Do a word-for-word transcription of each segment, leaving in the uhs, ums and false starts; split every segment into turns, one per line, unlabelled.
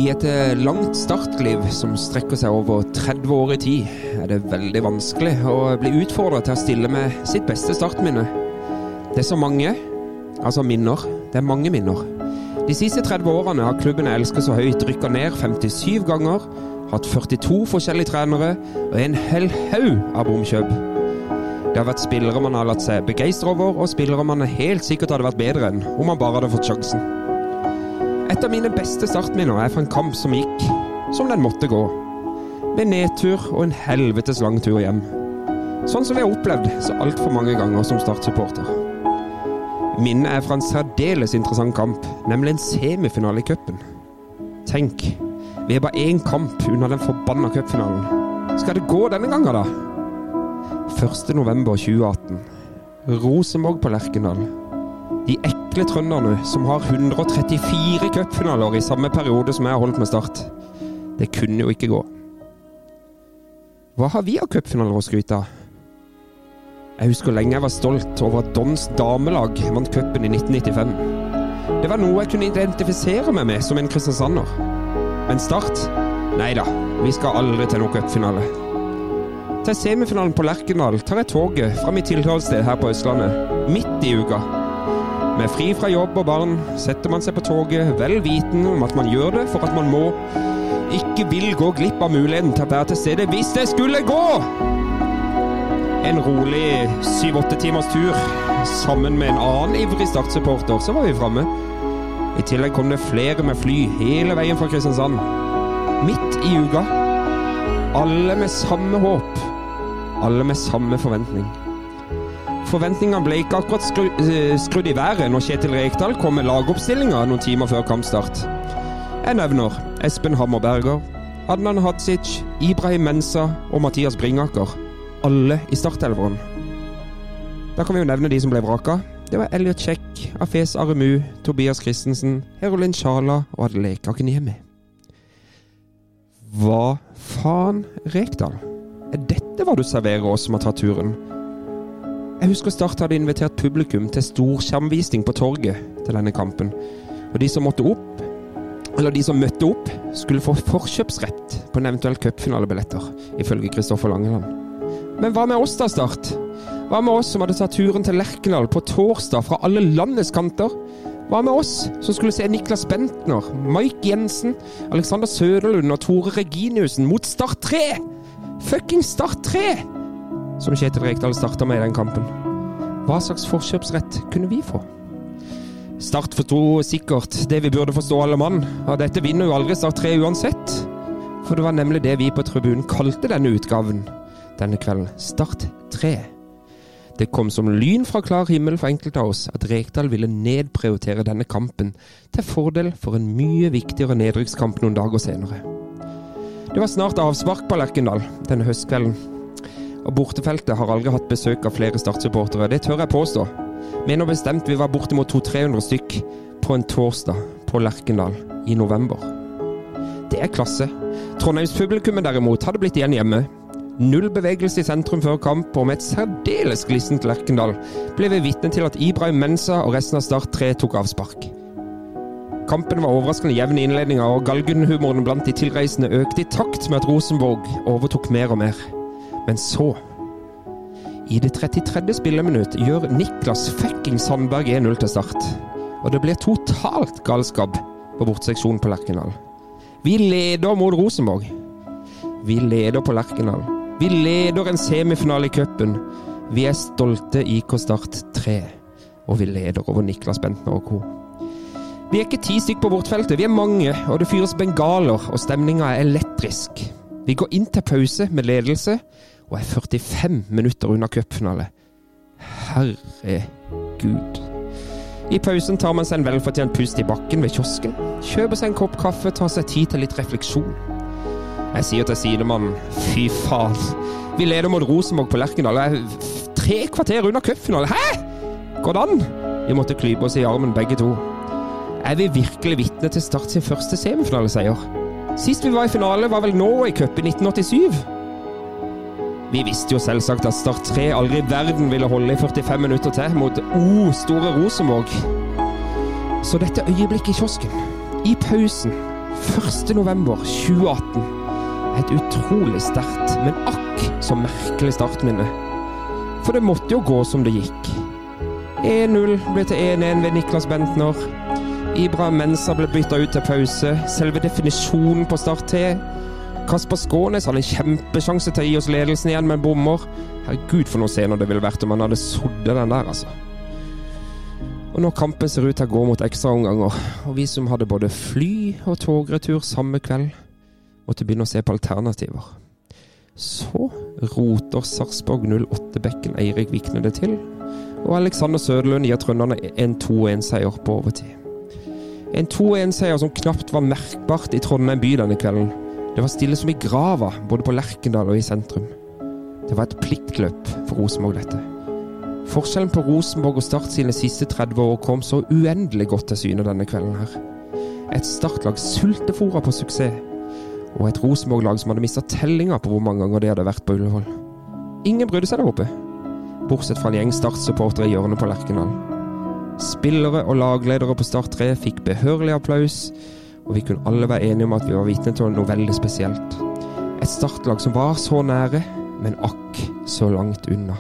I et langt startliv som strekker seg over tretti år I tid, er det veldig vanskelig å bli utfordret til å stille med sitt beste startminne. Det er så mange, altså minner, det er mange minner. De siste tretti årene har klubben jeg elsker så høyt rykket ned femtisju ganger, hatt førtito forskjellige trenere og en hel haug av bomkjøp. Det har vært spillere man har latt seg begeistre over, og spillere man helt sikkert hadde vært bedre enn om man bare hadde fått sjansen. Et av mine beste startminner er fra en kamp som gikk som den måtte gå, med nedtur og en helvetes lang tur hjem. Sånn som vi har opplevd så alt for mange ganger som startsupporter. Minnet er fra en særdeles interessant kamp, nemlig en semifinale I cupen. Tenk, vi er bare en kamp unna den forbanna cupfinalen. Skal det gå denne gangen da? første november tjue atten. Rosenborg på Lerkendal. De ekle trønderne som har hundre og trettifire cupfinaler I samme periode som jeg har holdt med Start. Det kunne jo ikke gå. Hva har vi av cupfinaler å skryte av? Jeg husker lenge jeg var stolt over at Dons damelag vant cupen I nitten nittifem. Det var noe jeg kunne identifisere meg med som en kristiansander. Men Start? Neida, vi skal aldri til noen cupfinale. Til semifinalen på Lerkendal tar jeg toget fra mitt tilholdssted her på Østlandet, midt I uka. Med fri fra jobb og barn setter man seg på toget, vel viten om at man gjør det for at man må, ikke vil gå glipp av muligheten til å være til stede hvis det skulle gå! En rolig syv-åtte timers tur, sammen med en annen ivrig startsupporter, så var vi fremme. I tillegg kom det flere med fly hele veien fra Kristiansand. Midt I uka. Alle med samme håp. Alle med samme forventning. Forventningene ble ikke akkurat skru, uh, skrudd I været når Kjetil Rekdal kom med lagoppstillinga noen timer før kampstart. Jeg nevner Espen Hammerberger, Adnan Hadzic, Ibrahim Mensa og Mathias Bringaker. Alle I startelveren. Da kan vi jo nevne de som ble vraka. Det var Elliot Check, Afes Aremu, Tobias Christensen, Herolin Schala og Adeleke Akiniemi. Hva faen, Rekdal? Er dette hva du serverer oss som har tatt turen? Jeg husker Start hadde invitert publikum til storskjermvisning på torget til denne kampen. Og de som måtte opp, eller de som møtte opp, skulle få forkjøpsrett på en eventuell cupfinalebilletter, ifølge Kristoffer Langeland. Men hva med oss da, Start? Hva med oss som hadde tatt turen til Lerkendal på torsdag fra alle landets kanter? Hva med oss som skulle se Niklas Bentner, Mike Jensen, Alexander Søderlund og Tore Reginiusen mot Start tre? Fucking Start tre! Som Kjetil Rekdal startet med I den kampen. Hva slags forkjøpsrett kunne vi få? Start forstod sikkert det vi burde forstå alle mann, og dette vinner jo aldri Start tre uansett. For det var nemlig det vi på tribunen kalte denne utgaven denne kvelden, Start tre. Det kom som lyn fra klar himmel for enkelte av oss at Rekdal ville nedprioritere denne kampen til fordel for en mye viktigere nedrykkskamp noen dager senere. Det var snart avspark på Lerkendal denne høstkvelden, og bortefeltet har aldri hatt besøk av flere startsupportere, det tør jeg påstå. Mener bestemt vi var bortimot to til tre hundre stykk på en torsdag på Lerkendal I november. Det er klasse. Trondheims publikummet derimot hadde blitt igjen hjemme. Null bevegelse I sentrum før kamp, og med et særdeles glissent Lerkendal ble vi vitne til at Ibrahim Mensa og resten av Start tre tok avspark. Kampen var overraskende jevn I innledningen, og galgunhumoren blant de tilreisende økte I takt med at Rosenborg overtok mer og mer. Men så, I det trettitre spilleminutt, gjør Niklas fucking Sandberg en null til Start, og det blir totalt galskap på bortseksjonen på Lerkendal. Vi leder mot Rosenborg. Vi leder på Lerkendal. Vi leder en semifinale I cupen. Vi er stolte I K Start tre. Og vi leder over Niklas Bentner og co. Vi er ikke ti stykk på bortfeltet, vi er mange, og det fyres bengaler, og stemningen er elektrisk. Vi går inn til pause med ledelse, og er førtifem minutter unna cupfinale. Herregud. I pausen tar man seg en velfortjent pust I bakken ved kiosken, kjøper seg en kopp kaffe, tar seg tid til litt refleksjon. Jeg sier til sidemannen, fy faen, vi leder mot Rosenborg på Lerkendal, jeg er tre kvarter unna cupfinale. Hæ? Går det an? Vi måtte klype oss I armen begge to. Er vi virkelig vitne til Start sin første semifinaleseier? Sist vi var I finale var vel nå I cup I nitten åttisyv. Vi visste jo selvsagt at Start tre aldri I verden ville holde I førtifem minutter til mot O, store Rosenborg. Så dette øyeblikket I kiosken, I pausen, første november tjue atten. Et utrolig sterkt, men akk så merkelig startminne. For det måtte jo gå som det gikk. en null ble til en en ved Niklas Bentner. Ibrahim Mensah ble byttet ut til pause. Selve definisjonen på start til. Kasper Skånes hadde en kjempesjanse til å gi oss ledelsen igjen med en bommer. Herregud for noen scener det ville vært om han hadde soddet den der, altså. Og når kampen ser ut til å gå mot ekstra omganger, og vi som hadde både fly og togretur samme kveld, måtte begynne å se på alternativer. Så roter Sarpsborg null åtte-bekken Eirik Vikne det til, og Alexander Søderlund gir trønderne en to en seier på overtid. En to en seier som knapt var merkbart i Trondheim by denne kvelden. Det var stille som i grava, både på Lerkendal og i sentrum. Det var et pliktløp for Rosenborg dette. Forskjellen på Rosenborg og Start sine siste tretti år kom så uendelig godt til syne denne kvelden her. Et startlag sultefora på suksess, og et Rosenborg-lag som hadde mistet tellinga på hvor mange ganger de hadde vært på Ullevål. Ingen brydde seg der oppe, bortsett fra en gjeng Start-supportere i hjørnet på Lerkendal. Spillere og lagledere på Start tre fikk behørlig applaus, og vi kunne alle være enige om at vi var vitne til noe veldig spesielt. Et startlag som var så nære, men akk så langt unna.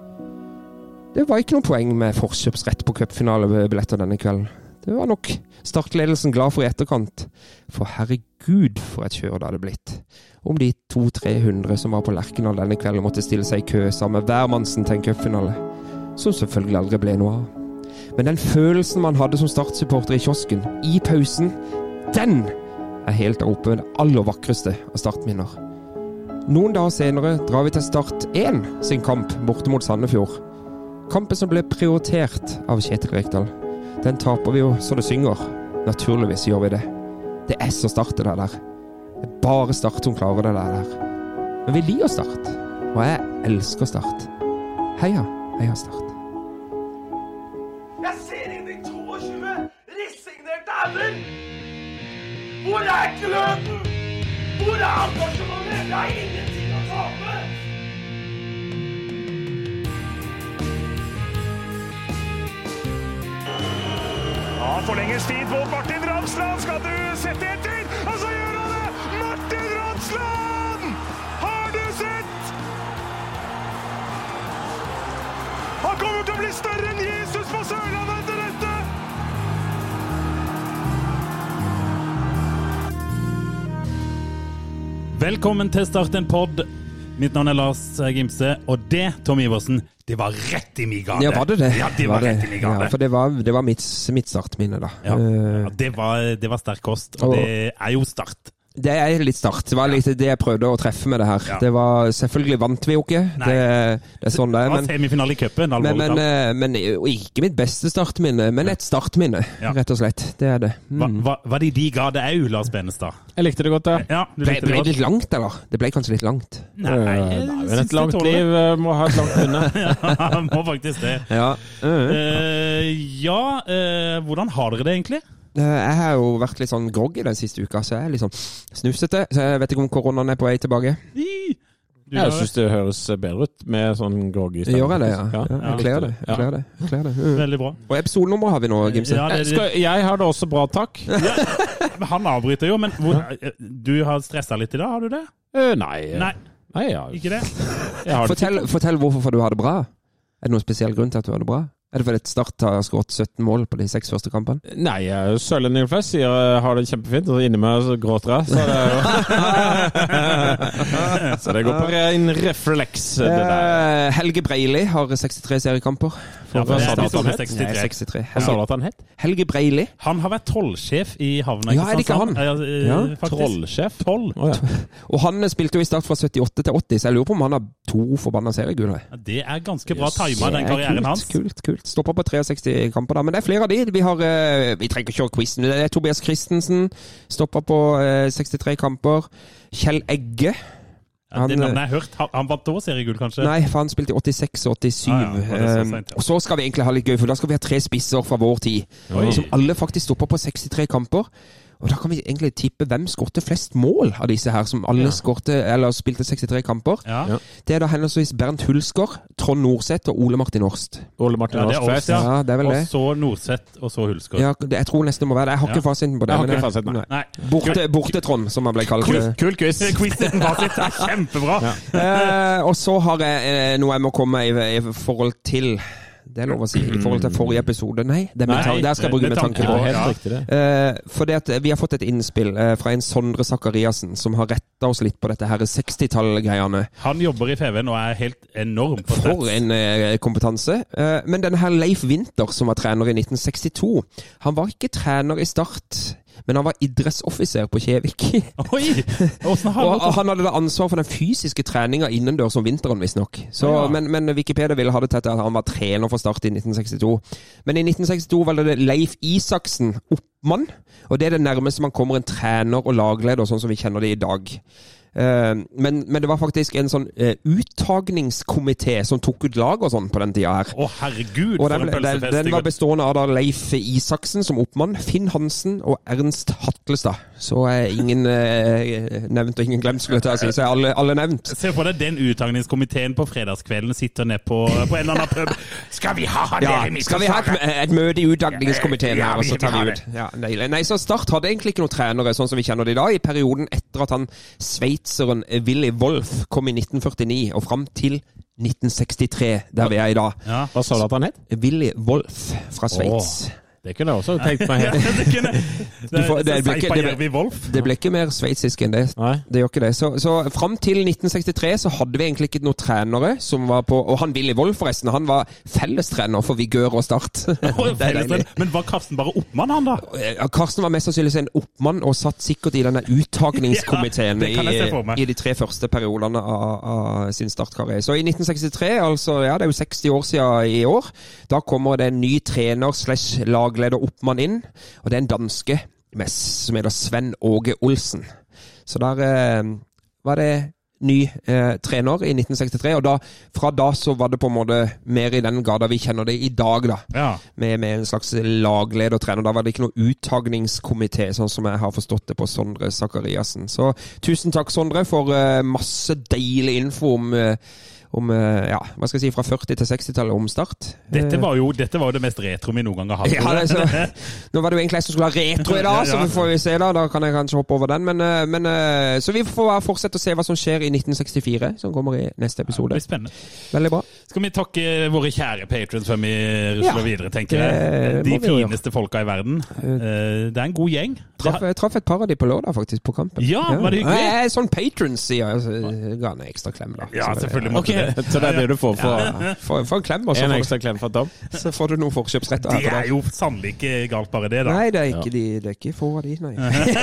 Det var ikke noe poeng med forkjøpsrett på cupfinalebilletter denne kvelden. Det var nok startledelsen glad for i etterkant. For herregud for et kjør det hadde blitt. Om de to-tre hundre som var på Lerkendal denne kvelden måtte stille seg i kø sammen med hvermannsen til en cupfinale, som selvfølgelig aldri ble noe av. Men den følelsen man hadde som Start-supporter i kiosken, i pausen, den er helt der oppe med det aller vakreste av startminner. Noen dager senere drar vi til Start én sin kamp borte mot Sandefjord. Kampen som ble prioritert av Kjetil Rekdal. Den taper vi jo så det synger. Naturligvis gjør vi det. Det er så Start det der. Det er bare Start som klarer det der. Men vi liker Start. Og jeg elsker Start. Heia, heia Start.
Jeg ser inn i tjueto resignerte ender! Hvor er gløden? Hvor er engasjementet? Jeg har ingenting å tape! Ja, forlenges tid på Martin Ramsland. Skal du sette etter? Og så gjør han det! Martin Ramsland! Har du sett? Han kommer til å bli større enn Jesus på Sørlandet etter dette!
Velkommen til Start en podd. Mitt navn er Lars Gimse, og det, Tom Iversen, det var rett i min gade.
Ja, var det det?
Ja, det var, var det? rett i min gade.
Ja, for det var, det var mitt, mitt startminne da.
Ja,
uh,
ja det, var, det var sterk kost, og, og det er jo Start. Det
er litt Start. Det var litt det jeg prøvde å treffe med det her. Ja. Det var, selvfølgelig vant vi jo ikke. Det, det er sånn det er.
Det var semifinale i cupen.
Men, men, men ikke mitt beste startminne, men et startminne, ja. Rett og slett. Det er det. Mm.
Hva, hva, var det i de grader au, Lars Benestad?
Jeg likte det godt, da.
Ja,
ble, ble det litt langt, eller? Det ble kanskje litt langt.
Nei,
Nei men et langt liv må ha et langt minne.
Ja, må faktisk det.
Ja, uh,
uh, ja uh, hvordan har dere det egentlig?
Jeg har jo vært litt sånn groggy den siste uka, så jeg er litt sånn snusete. Så jeg vet ikke om koronaen er på vei tilbake.
Jeg synes det høres bedre ut med sånn groggy stemme.
Gjør jeg det, ja. ja. ja jeg kler det. Jeg kler det. Jeg kler det. Uh.
Veldig bra.
Og episodenummer har vi nå, Gimse.
Ja, det, det...
Skal, jeg har det også bra, takk.
Ja, men han avbryter jo, men hvor, du har stresset litt i dag, har du det?
Uh, nei.
Nei.
Nei, ja.
Ikke det?
Fortell, fortell hvorfor du har det bra. Er det noen spesiell grunn til at du har det bra? Er det fordi et Start har skåret sytten mål på de seks første kampene?
Nei, Sørlendingen flest sier jeg har det kjempefint, og inni meg så gråter jeg. Så det, så det går på en refleks. Det der.
Helge Breili har sekstitre seriekamper.
Ja,
Hva sa du at han het?
sekstitre.
Nei, sekstitre.
Hva sa du at han het?
Helge Breili.
Han har vært tollsjef i havna.
Ja, er det ikke han?
Ja,
ja,
trollsjef. Toll.
Oh, ja.
Og han spilte jo i Start fra syttiåtte til åtti, så jeg lurer på om han har to forbanna seriegull.
Ja, det er ganske bra timet, den karrieren
kult,
hans.
Kult, kult. Stopper på treogseksti kamper da, men det er flere av de. Vi har, vi trenger ikke kjøre quizen. Det er Tobias Christensen, stopper på sekstitre kamper. Kjell Egge.
Han, ja, det navnet jeg har hørt. Han, han vant også seriegull, kanskje?
Nei, for han spilte i åttiseks og åttisyv.
Ah, ja, så sent, ja.
Og så skal vi egentlig ha litt gøy, for da skal vi ha tre spisser fra vår tid. Oi. Som alle faktisk stopper på sekstitre kamper. Og da kan vi egentlig tippe hvem skårte flest mål av disse her, som alle ja. skårte, eller spilte sekstifire kamper.
Ja.
Ja. Det er da henholdsvis Bernt Hulsker, Trond Norseth og Ole Martin Horst.
Ole Martin
ja,
Horst flest.
Ja.
Ja, det er vel
og
det.
Og så Norseth, og så Hulsker.
Ja, det, jeg tror nesten det må være det. Jeg har ja. ikke fasiten på det.
Jeg har ikke fasiten, nei.
nei.
Borte, borte Trond, som han ble kalt.
Quiz,
kul quiz.
Quiz uten fasit, det er kjempebra.
Ja. Eh, og så har jeg eh, noe jeg må komme i, i forhold til... Det er lov å si, i forhold til forrige episode. Nei, det er med Nei, der skal jeg bruke med tanke på.
Ja, helt riktig det.
Uh, for det at vi har fått et innspill uh, fra en Sondre Zakariasen, som har rettet oss litt på dette her seksti-tall-greiene.
Han jobber i F V og er helt enorm på
For en uh, kompetanse. Uh, men denne her Leif Winther, som var trener i nitten sekstito, han var ikke trener i Start, men han var idrettsoffiser på Kjevik.
Oi! Hvordan har
og han hadde da ansvar for den fysiske treninga innendørs om vinteren, visstnok. Ja. Men, men Wikipedia ville ha det til at han var trener for Start i nitten sekstito. Men i nitten sekstito var det Leif Isaksen oppmann, og det er det nærmeste man kommer en trener og lagleder, sånn som vi kjenner det i dag. Uh, men, men det var faktisk en sånn uh, uttagningskomité som tok ut lag og sånn på den tida her.
Å herregud,
og
for
den,
en pølsefest.
Den, den var bestående av da Leif Isaksen som oppmann, Finn Hansen og Ernst Hatlestad. Så er uh, ingen uh, nevnt og ingen glemt, skulle jeg ta å si. Så er alle, alle nevnt.
Se på deg den uttagningskomiteen på fredagskvelden sitter ned på, på en eller annen pub. Skal vi ha han
ja,
der i midten?
Skal vi ha et, et møte i uttagningskomiteen
ja,
her, og så tar vi ut. Ja, nei, nei, så Start hadde egentlig ikke noen trenere, sånn som vi kjenner det i dag, i perioden etter at han sveitseren Willy Wolf kom i nitten førtini og fram til nitten sekstitre, der vi er i dag.
Ja.
Hva sa du at han het?
Willy Wolf fra Sveits.
Oh. Det kunne jeg også tenkt meg helt.
det, kunne, det,
får, det, ble ikke, det,
ble,
det ble ikke mer sveitsisk enn det.
Nei.
Det gjør ikke det. Så, så frem til nitten sekstitre så hadde vi egentlig ikke noen trenere som var på, og han Willy Wolf forresten, han var fellestrener for Vigør og Start.
Oh, men var Karsten bare oppmann han da?
Ja, Karsten var mest sannsynlig en oppmann og satt sikkert i denne uttagningskomiteen ja, i, i de tre første periodene av, av sin startkarriere. Så i nitten sekstitre, altså ja, det er jo seksti år siden i år, da kommer det en ny trener slash lag leder oppmann inn, og det er en danske som heter Sven Åge Olsen. Så der eh, var det ny eh, trener i nitten sekstitre, og da, fra da så var det på en måte mer i den gada vi kjenner det i dag da,
ja.
med, med en slags lagledertrener. Da var det ikke noe uttagningskomité, sånn som jeg har forstått det på Sondre Zakariasen. Så tusen takk, Sondre, for eh, masse deilig info om eh, om, ja, hva skal jeg si, fra førti til seksti-tallet om Start.
Dette var jo dette var jo det mest retro vi noen gang har hatt.
Ja, det, så, nå var det jo egentlig jeg som skulle ha retro i dag, ja, ja. Så vi får vi se da, da kan jeg kanskje hoppe over den, men, men så vi får fortsette å se hva som skjer i nitten sekstifire, som kommer i neste episode.
Ja, det blir spennende.
Veldig bra.
Skal vi takke våre kjære patrons før vi rusler ja, videre, tenker jeg. De fineste folka i verden. Det er en god gjeng.
Traff, jeg traff et par av de på lørdag faktisk, på kampen.
Ja, ja. Var det hyggelig?
Jeg er sånn patrons, sier jeg. Ga en ekstra klem da.
Ja, selvfølgelig måtte
okay. det. Så det er det du får for,
ja, for, for en klem. Også
en ekstra klem for Tom.
Så får du noen forkjøpsretter her.
Det er jo sannelig ikke galt bare det da.
Nei, det er ikke, ja. de, det er ikke få av de, nei.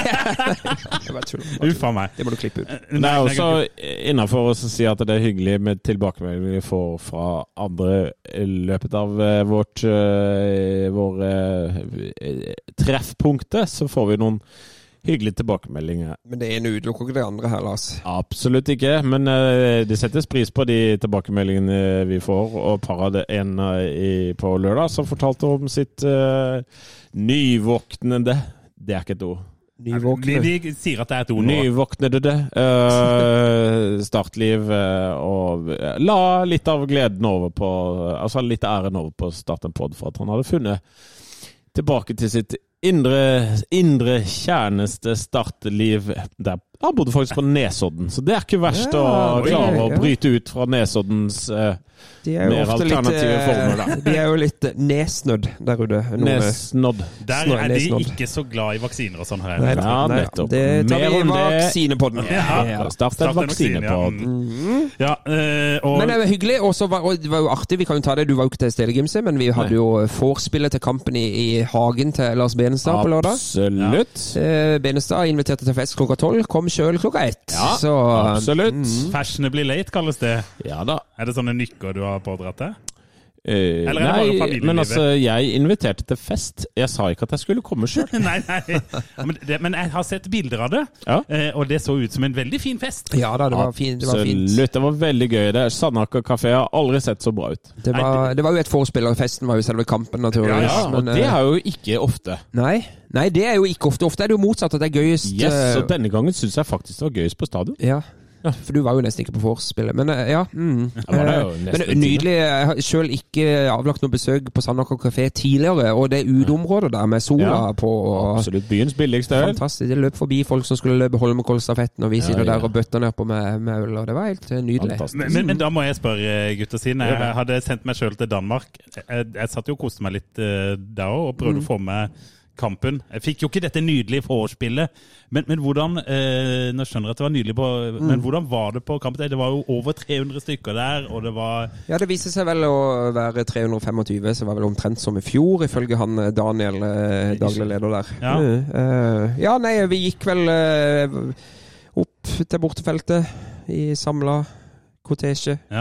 Det var tull.
Uffa meg.
Det må du klippe ut.
Det er også innenfor oss å si at det er hyggelig med tilbakemelding vi får fra andre i løpet av vårt vår treffpunktet, så får vi noen hyggelige tilbakemeldinger.
Men det ene utelukker ikke det andre her, Lars.
Absolutt ikke, men uh, det settes pris på de tilbakemeldingene vi får, og par av det en uh, i, på lørdag som fortalte om sitt uh, nyvåknende, det er ikke et ord.
Nyvåkne.
Vi, vi sier at det er et ord nå.
Nyvåknede det. Uh, startliv uh, og uh, la litt av gleden over på, uh, altså litt æren over på Start en Pod for at han hadde funnet tilbake til sitt Indre, indre kjerneste startliv der. Han bodde faktisk på Nesodden, så det er ikke verst ja, å klare ja, ja. å bryte ut fra Nesoddens eh, mer alternative litt, former. Da.
De er jo litt nesnødd der ute.
Nesnødd.
Der er de ikke så glad i vaksiner og sånn her.
Nei, ja, nettopp. Det tar vi i vaksinepodden.
Ja, ja. Start en vaksinepod.
Mm. Ja, øh, og...
Men det var hyggelig, og det var jo artig, vi kan jo ta det, du var jo ikke til stede, Gimse, men vi hadde jo forspillet til kampen i, i hagen til Lars Benestad på lørdag.
Absolutt.
Ja. Benestad inviterte til fest klokka tolv, kom selv klokka ett.
Ja,
så,
absolutt.
Mm. Fashionably late kalles det.
Ja da.
Er det sånne nykker du har pådratt det?
Eh,
Eller er det bare
nei,
familielivet?
men altså, jeg inviterte til fest. Jeg sa ikke at jeg skulle komme selv.
nei, nei. Ja, men, det, men jeg har sett bilder av det,
Ja.
eh, og det så ut som en veldig fin fest.
Ja da, det var fint. Det var, fint.
Absolutt, det var veldig gøy. Det Sandaker kafé har aldri sett så bra ut.
Det, var, det var jo et forspill, og festen var jo selve kampen, naturligvis.
Ja, og
men,
det
eh,
er jo ikke ofte.
nei, nei, det er jo ikke ofte. Ofte er det jo motsatt, at det er gøyest.
Yes,
eh,
og denne gangen synes jeg faktisk det var gøyest på stadion.
Ja. Ja, for du var jo nesten ikke på forspillet. Men eh, ja. Mm.
Ja, var det jo
Eh,
nesten
men nydelig. Jeg har selv ikke avlagt noe besøk på Sandaker kafé tidligere, og det uteområdet der med sola
Ja,
på. Og
Absolutt byens billigste øl.
fantastisk. Det løp forbi folk som skulle løpe Holmenkollstafetten, og vi sitter
ja.
der og bøtter ned på med, med øl, og det var helt eh, nydelig.
Fantastisk.
Men, men, men da må jeg spørre, gutter, siden jeg hadde sendt meg selv til Danmark. Jeg, jeg satt jo og koste meg litt uh, da også, og prøvde
Mm.
å få med kampen. Jeg fikk jo ikke dette nydelige forspillet, men, men hvordan, eh, nå skjønner jeg at det var nydelig på,
Mm.
men hvordan var det på kampen? Det var jo over tre hundre stykker der, og det var...
Ja, det viser seg vel å være tre hundre femogtyve, så var vel omtrent som i fjor, ifølge han eh, Daniel, eh, daglig leder der.
Ja.
Uh, eh, ja, nei, vi gikk vel eh, opp til bortefeltet i samla kortesje,
Ja,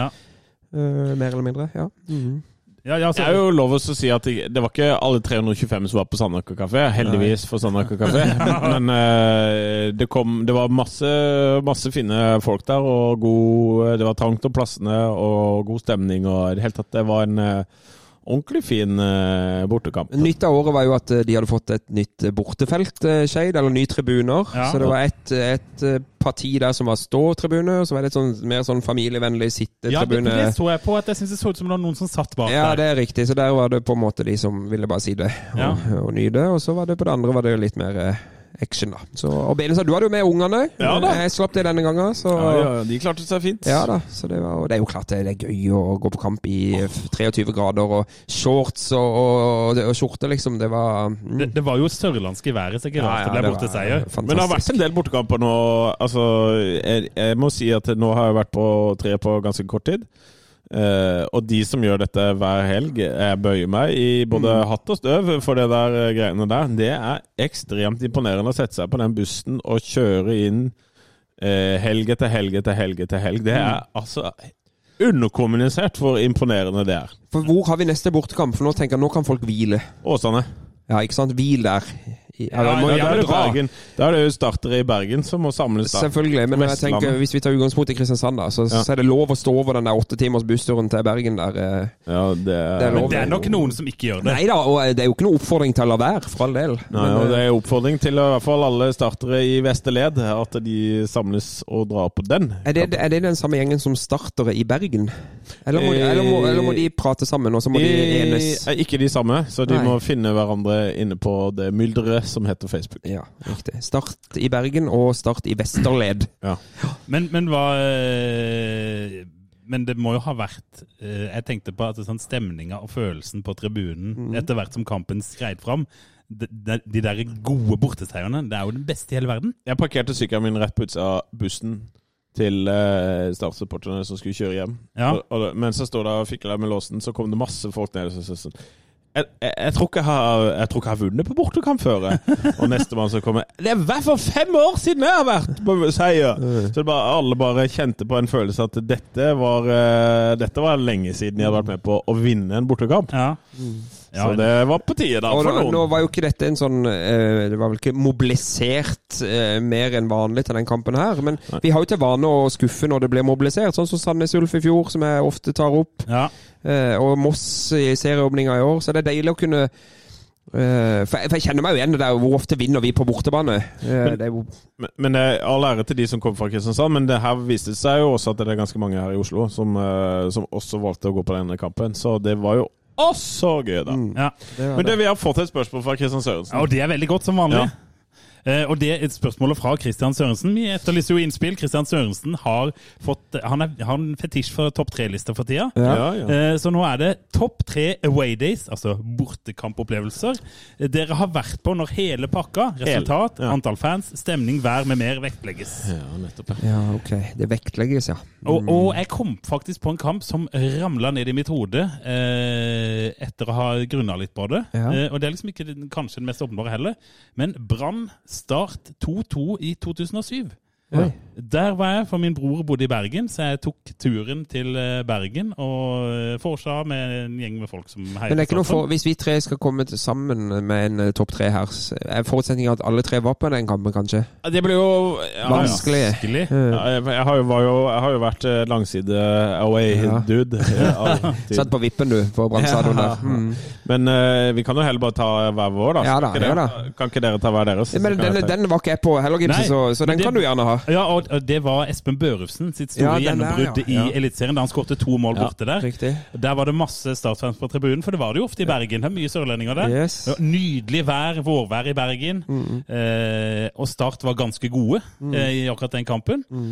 eh, mer eller mindre, ja. Mhm.
ja, ja så,
Det er jo lov å si at det, det var ikke alle tre hundre tjuefem som var på Sandaker kafé, heldigvis for Sandaker kafé. Men eh, det, kom, det var masse, masse fine folk der, og god, det var trangt om plassene, og god stemning, og i det hele tatt det var en eh, ordentlig fin eh, bortekamp.
Nytt av året var jo at eh, de hadde fått et nytt eh, bortefelt, eh, Skeid, eller nye tribuner.
Ja.
Så det var et, et eh, parti der som var stå-tribune, og så var det et sånn, mer sånn familievennlig
ja, det,
sitte-tribune.
det så jeg på, at jeg synes det så ut som det var noen som satt bak
Ja,
der.
det er riktig. Så der var det på en måte de som ville bare si det og,
Ja.
og nyte. Og så var det på det andre var det jo litt mer eh, action, da. Så, og Benestad, du hadde jo med ungene.
Ja da.
Jeg slapp det denne gangen, så
Ja, ja, de klarte seg fint.
ja da. Så det, var, og det er jo klart det, det er gøy å gå på kamp i eh, treogtyve grader og shorts og, og, og skjorte, liksom. Det var mm.
Det, det var jo sørlandsk i været, så ikke
Ja,
rart
ja,
det ble
det
borte
var
seier.
fantastisk.
Men det har vært en del bortekamper nå. Altså, jeg, jeg må si at nå har jeg vært på tre på ganske kort tid. Eh, og de som gjør dette hver helg, jeg bøyer meg i både hatt og støv for det der eh, greiene der. Det er ekstremt imponerende å sette seg på den bussen og kjøre inn eh, helg etter helg etter helg etter helg. Det er altså underkommunisert hvor imponerende det er.
For hvor har vi neste bortekamp? For nå tenker jeg, nå kan folk hvile.
Åsane.
Ja, ikke sant? Hvil der. I,
Ja,
eller, må
ja,
vi
Da er
bare
det
dra?
Bergen. Da er det jo startere i Bergen som må samles da.
Selvfølgelig, men jeg
Vestlandet.
tenker, hvis vi tar utgangspunkt i Kristiansand, da, så,
Ja.
så er det lov å stå over den der åtte timers bussturen til Bergen der. eh.
Ja, det er,
Det er lov.
Men det er nok noen som ikke gjør det.
Nei da, og det er jo ikke noe oppfordring til å la være, for all del.
Nei,
Men,
og
eh,
det er oppfordring til i hvert fall alle startere i Vesterled at de samles og drar på den.
er, det, er det den samme gjengen som startere i Bergen? Eller må, de, eller må, eller må de prate sammen, og så må de, enes?
er ikke de samme, så de
Nei.
må finne hverandre inne på det myldret som heter Facebook.
Ja, riktig. Start i Bergen og start i Vesterled.
Ja.
Men, men hva eh, Men det må jo ha vært eh, Jeg tenkte på at sånn stemninga og følelsen på tribunen etter hvert som kampen skreid fram, de, de, de der gode borteseierne, det er jo den beste i hele verden.
Jeg parkerte sykkelen min rett på utsida av bussen til uh, startsupporterne som skulle kjøre hjem.
Ja.
Og, og, mens jeg står der og fikler med låsen, så kom det masse folk ned og så sånn jeg, jeg, jeg, tror ikke jeg, har, jeg tror ikke jeg har vunnet på bortekamp før. jeg. Og nestemann som kommer Det er i hvert fall fem år siden jeg har vært på seier! Så det bare, alle bare kjente på en følelse at dette var, uh, dette var lenge siden jeg hadde vært med på å vinne en bortekamp.
Ja.
Så det var på tide da
Og
for
nå,
noen.
nå var jo ikke dette en sånn eh, Det var vel ikke mobilisert eh, mer enn vanlig til den kampen her, men
Nei.
vi har jo til vane å skuffe når det blir mobilisert, sånn som Sandnes Ulf i fjor, som jeg ofte tar opp,
Ja.
eh, og Moss i serieåpninga i år, så det er deilig å kunne eh, for, jeg, for jeg kjenner meg jo igjen i det, hvor ofte vinner vi på bortebane. Eh, det er jo
Men, men det er all ære til de som kom fra Kristiansand, men det her viste seg jo også at det er ganske mange her i Oslo som, eh, som også valgte å gå på denne kampen, så det var jo også gøy da.
Ja.
det var
Men
det.
det, vi har fått et spørsmål fra Kristian Sørensen.
Ja, og det er veldig godt som vanlig.
Ja.
Eh, og det er et spørsmål fra Kristian Sørensen. Vi etterlyser jo innspill. Kristian Sørensen har fått Han er, har en fetisj for topp tre-lister for tida.
Ja.
Ja, ja.
Eh, så nå er det topp tre away days, altså bortekampopplevelser, eh, dere har vært på når hele pakka, resultat,
ja.
antall fans, stemning, vær med mer vektlegges.
Ja, nettopp. Ja.
Ja, ok. Det vektlegges, ja.
Og, og jeg kom faktisk på en kamp som ramla ned i mitt hode eh, etter å ha grunna litt på det.
Ja.
Eh, og det er liksom ikke den, kanskje den mest åpenbare heller. Men Brann Start to to i to tusen og syv.
Oi.
Der var jeg, for min bror bodde i Bergen, så jeg tok turen til Bergen og forsa med en gjeng med folk som heier.
Men det er ikke noe for, hvis vi tre skal komme til sammen med en uh, topp tre her, er forutsetningen at alle tre var på den kampen, kanskje?
Det blir jo ja,
vanskelig.
vanskelig.
Ja, jeg, jeg, har jo, var jo, jeg har jo vært langside away-dude. Ja.
Satt på vippen du, på Brannstadion der. Mm.
Men uh, vi kan jo heller bare ta hver vår, da.
Ja da,
kan,
ja,
ikke dere, kan ikke dere ta hver deres?
Men den, den var ikke jeg på heller, Gibson, så, så den
det,
kan du gjerne ha.
Ja, og det var Espen Børufsen sitt store
ja,
gjennombrudd
der, ja.
i Elitserien, da han skårte to mål
ja,
borte der.
Riktig.
Der var det masse Start-fans på tribunen, for det var det jo ofte i Bergen. Det er mye sørlendinger der.
Yes.
Nydelig vær, vårvær i Bergen. Mm. Eh, og Start var ganske gode mm. eh, i akkurat den kampen. Mm.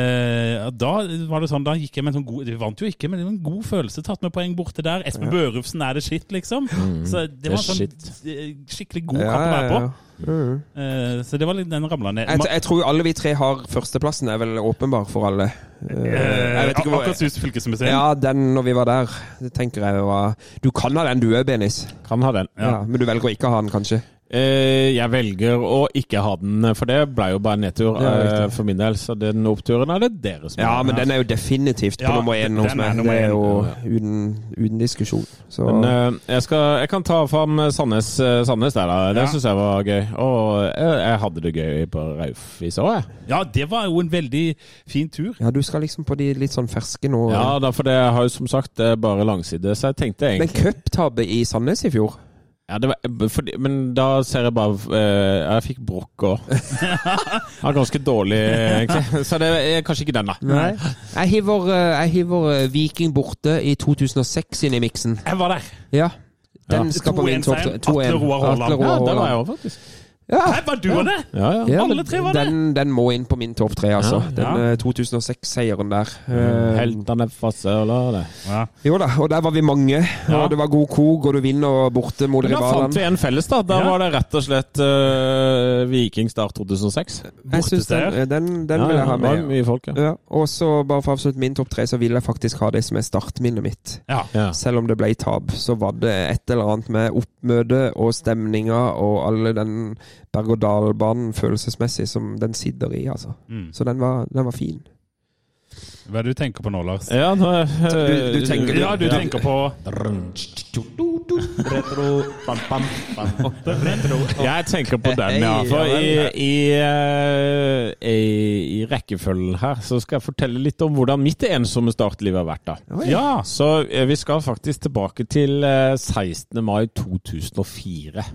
Eh, da var det sånn, da gikk jeg med en sånn god, vi vant jo ikke, men det var en god følelse, tatt med poeng borte der. Espen ja. Børufsen er det shit, liksom. Mm. Så det var en sånn skikkelig god
ja,
kamp å være på.
Ja, ja. Mm.
Uh, så det var litt den ramla ned.
Jeg, jeg tror alle vi tre har førsteplassen, er vel åpenbar for alle. Uh, jeg vet ikke hvor
Akershus fylkesmuseum.
Ja, den når vi var der. Det tenker jeg var. Du kan ha den du er, Benis.
Kan ha den.
Ja. Ja, men du velger å ikke ha den, kanskje?
Jeg velger å ikke ha den, for det ble jo bare en nedtur uh, for min del. Så den oppturen er det dere som
ja,
har.
Men den er jo definitivt på ja, nummer én hos meg. Det er jo uten, uten diskusjon. Så.
Men uh, jeg, skal, jeg kan ta fram Sandnes, Sandnes der, da. Det ja. synes jeg var gøy. Og jeg, jeg hadde det gøy på Raufis også, jeg.
Ja, det var jo en veldig fin tur.
Ja, du skal liksom på de litt sånn ferske nå.
Ja, da, for det har jo som sagt bare langside, så jeg tenkte egentlig.
Men cuptabbe i Sandnes i fjor?
Ja, det var, fordi, men da ser jeg bare eh, jeg fikk brokk og jeg var ganske dårlig egentlig, så det er kanskje ikke den da.
Nei. Jeg hiver, jeg hiver Viking borte i to tusen og seks inn i miksen.
Jeg var der.
Ja, den ja. skal på min topp.
Atle Roar Haaland.
Ja, der var jeg også faktisk.
Ja.
Her var du og det?
Ja, ja.
Ja,
alle tre var det.
Den, den må inn på min topp tre, altså.
Ja,
den
ja.
to tusen og seks-seieren der.
Mm, Heltene Fasse, eller det?
Ja.
Jo da, og der var vi mange. Ja. Og det var god kog, og du vinner borte mot rivalene.
Da fant vi en felles, da. Da ja. var det rett og slett uh, Viking Start to tusen og seks.
Jeg synes den, den, den
ja,
vil jeg ha med.
Det var mye folk, ja.
Ja. Og så, bare for absolutt min topp tre, så vil jeg faktisk ha det som er startminnet mitt.
Ja.
Ja.
Selv om det ble tab, så var det et eller annet med oppmøte og stemninga og alle den berg-og-dal-banen følelsesmessig som den sitter i, altså. Mm. Så den var, den var fin.
Hva er det du tenker på nå, Lars?
Ja, nå, øh,
du, du tenker,
ja, du
ja.
tenker på
retro, bam, bam, bam. Retro. Jeg tenker på den, ja. For i, i, i, i rekkefølgen her så skal jeg fortelle litt om hvordan mitt ensomme startliv har vært da.
Ja.
Så vi skal faktisk tilbake til sekstende mai to tusen og fire.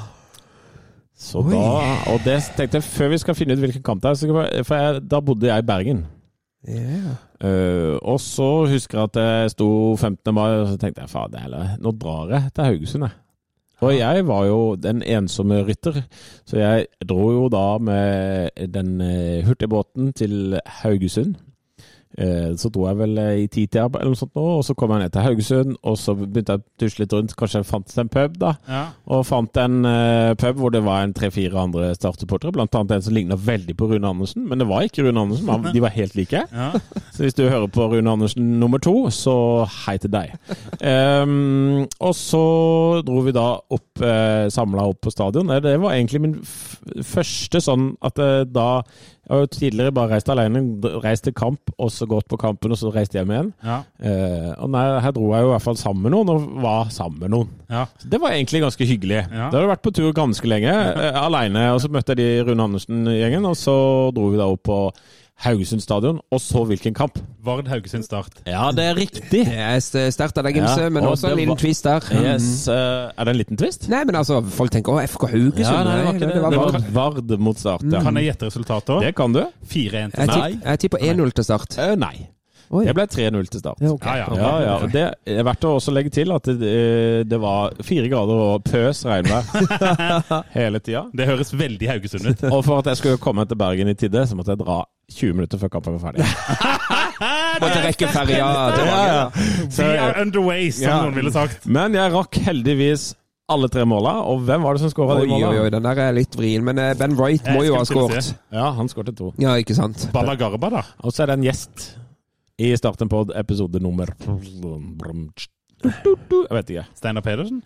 Så Oi. da, og det tenkte jeg, før vi skal finne ut hvilken kamp det er, for jeg, da bodde jeg i Bergen.
Yeah.
Uh, og så husker jeg at jeg sto femtende mai, og så tenkte jeg, faen, eller, nå drar jeg til Haugesund, jeg. Og jeg var jo den ensomme rytter, så jeg dro jo da med den hurtigbåten til Haugesund. Så dro jeg vel i ti-tida eller noe sånt nå, og så kom jeg ned til Haugesund, og så begynte jeg å tusle litt rundt. Kanskje jeg fant en pub da, ja. og fant en uh, pub hvor det var en tre-fire andre startsupportere, blant annet en som lignet veldig på Rune Andersen, men det var ikke Rune Andersen, men de var helt like. Ja. Så hvis du hører på Rune Andersen nummer to, så hei til deg. Um, og så dro vi da opp, uh, samlet opp på stadion. Det var egentlig min f- første sånn at uh, da jeg har jo tidligere bare reist alene, reist til kamp, og så gått på kampen, og så reist hjem igjen. Ja. Eh, og nei, her dro jeg jo i hvert fall sammen med noen, og var sammen med noen. Ja. Så det var egentlig ganske hyggelig. Ja. Da hadde jeg vært på tur ganske lenge, eh, alene, og så møtte jeg de Rune Andersen-gjengen, og så dro vi da opp på Haugesund stadion, og så hvilken kamp?
Vard Haugesund Start.
Ja, det er riktig.
Jeg startet deg, Gimse, ja, men også en liten var... twist der.
Yes, uh, er det en liten twist?
Nei, men altså, folk tenker, å, F K Haugesund.
Ja, nei, det var ikke det. Det var Vard, Vard mot Start. Ja.
Kan jeg gjette resultatet også?
Det kan du.
fire en til
Start. Jeg, jeg tipper en null til Start.
Uh, nei. Oi. Det ble tre null til Start.
Ja, okay.
ja, ja.
ja, ja. Og det er verdt å også legge til at det, det var fire grader og pøs regnvær hele tida.
Det høres veldig Haugesund ut.
Og for at jeg skulle komme til Bergen i tide, så måtte jeg dra tjue minutter før kampen var ferdig.
Måtte rekke ferja.
Ja, ja.
We are underway, som ja. noen ville sagt.
Men jeg rakk heldigvis alle tre måla, og hvem var det som skåret de måla?
Oi, oi, den der er litt vrien, men Ben Wright må jo ha skåret.
Ja, han skåret to.
Ja, ikke sant.
Balla Garba da.
Og så er det en gjest i starten på episode nummer Jeg vet ikke.
Steinar Pedersen?
Ja,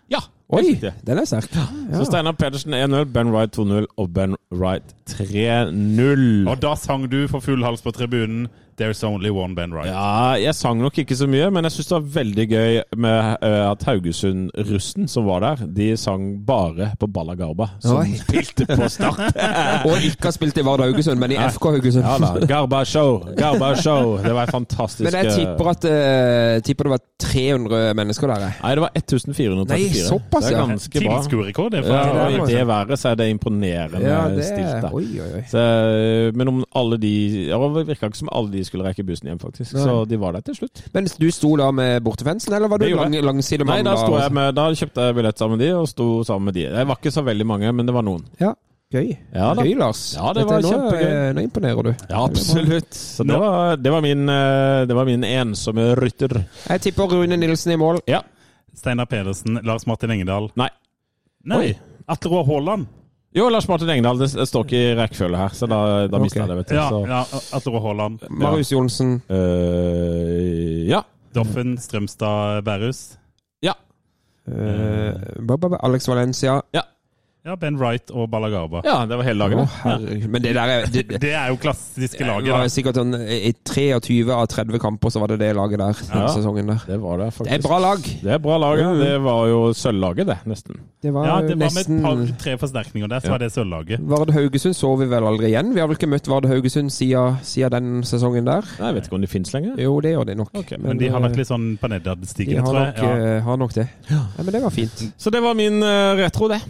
Oi, den er sterk. Ja.
Så Steinar Pedersen en null, Ben Wright to null og Ben Wright tre null.
Og da sang du for full hals på tribunen There's only one Ben Wright.
Ja, jeg sang nok ikke så mye, men jeg synes det var veldig gøy med uh, at Haugesund-russen som var der, de sang bare på Balla Garba, som
Oi.
spilte på start.
Og ikke har spilt i Vard Haugesund, men i F K Haugesund.
Ja da, Garba Show, Garba Show. Det var fantastisk.
Men jeg tipper at uh, tipper det var tre hundre mennesker der.
Nei, det var tusenfire hundre trettifire.
Nei, såpass,
det er
ja.
ganske bra.
Tilskuerrekord, det.
Ja,
For,
og i det været så er det imponerende
Ja, det
stilt
er...
der.
Oi, oi, oi.
Så, men om alle de, ja, det virket ikke som alle de skulle rekke bussen hjem faktisk,
Nei.
så de var der til slutt.
Men du sto da med bortefansen, eller var du
Det gjorde
lang,
jeg.
langsidemann?
Nei, da, sto jeg med, da kjøpte jeg billett sammen med de, og sto sammen med de. Det var ikke så veldig mange, men det var noen.
Ja, gøy.
Ja, da.
Gøy, Lars.
Ja, det var
Dette, nå,
kjempegøy.
eh, Nå imponerer du.
Ja, absolutt. Så det var, det var min, eh, det var min ensomme rytter.
Jeg tipper Rune Nilsen i mål.
Ja.
Steinar Pedersen, Lars Martin Engedal.
Nei.
Nei,
Oi.
Atle Roar Haaland.
Jo, Lars Martin Engdahl, det det står ikke i rekkefølge her, så da, da
Ok.
mistet jeg det, vet du.
Ja,
Så,
ja, Atle Roar Haaland.
Marius Jonsen.
øh, ja.
Doffen, Strømstad, Bærhus.
Ja.
eh, ba, ba, ba, Alex Valencia.
Ja, Ben Wright og Balla Garba.
Ja, det var hele dagen.
Å,
det.
herregud. Men det der er det, det,
Det er jo klassiske laget.
det var
Da.
sikkert sånn i treogtyve av tretti kamper så var det det laget der den
Ja.
sesongen der.
Det var det, faktisk.
Det er bra lag.
Det er bra lag, ja. Det var jo sølvlaget, det, nesten.
Det var,
Ja, det var med
nesten
et par-tre forsterkninger der, så
Ja.
var det sølvlaget.
Vard Haugesund så vi vel aldri igjen. Vi har vel ikke møtt Vard Haugesund siden, siden den sesongen der.
Nei, jeg vet ikke om de finnes lenger.
Jo, det gjør de nok.
Ok,
Men de har
eh,
vært litt sånn på
de
nedoverstigende,
har
tror
nok,
jeg. Ja.
eh, har nok det. Ja, men det var fint.
Så det var min uh, retro, det.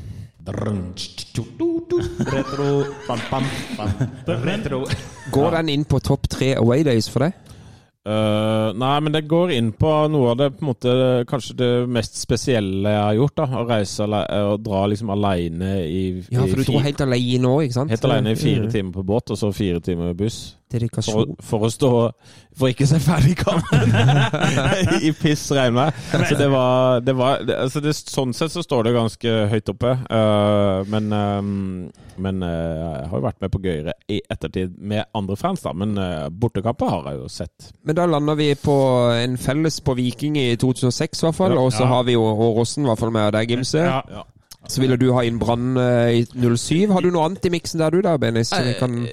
Retro, pam, pam, pam. Retro.
Går den inn på topp tre away days for deg?
Uh, nei, men det går inn på noe av det, på en måte, kanskje det mest spesielle jeg har gjort, da. Å reise ale- og dra liksom alene i,
Ja, for du
i
dro helt alene òg, ikke sant?
helt alene i fire
Mm.
timer på båt, og så fire timer i buss. For,
Dedikasjon.
for å stå For ikke se ferdig kampen i piss regnvær. Så det var, det var det, altså det, Sånn sett så står det ganske høyt oppe. Uh, men um, men uh, jeg har jo vært med på gøyere i ettertid med andre fans, da. Men uh, bortekamper har jeg jo sett.
Men da lander vi på en felles på Viking i to tusen og seks, i hvert fall.
Ja.
Og så
Ja.
har vi jo Åråsen, i hvert fall med deg, Gimse.
Ja.
Ja.
Så ville du ha inn Brann eh, i null syv. Har du noe annet i miksen der, du da, Benis? Så vi kan,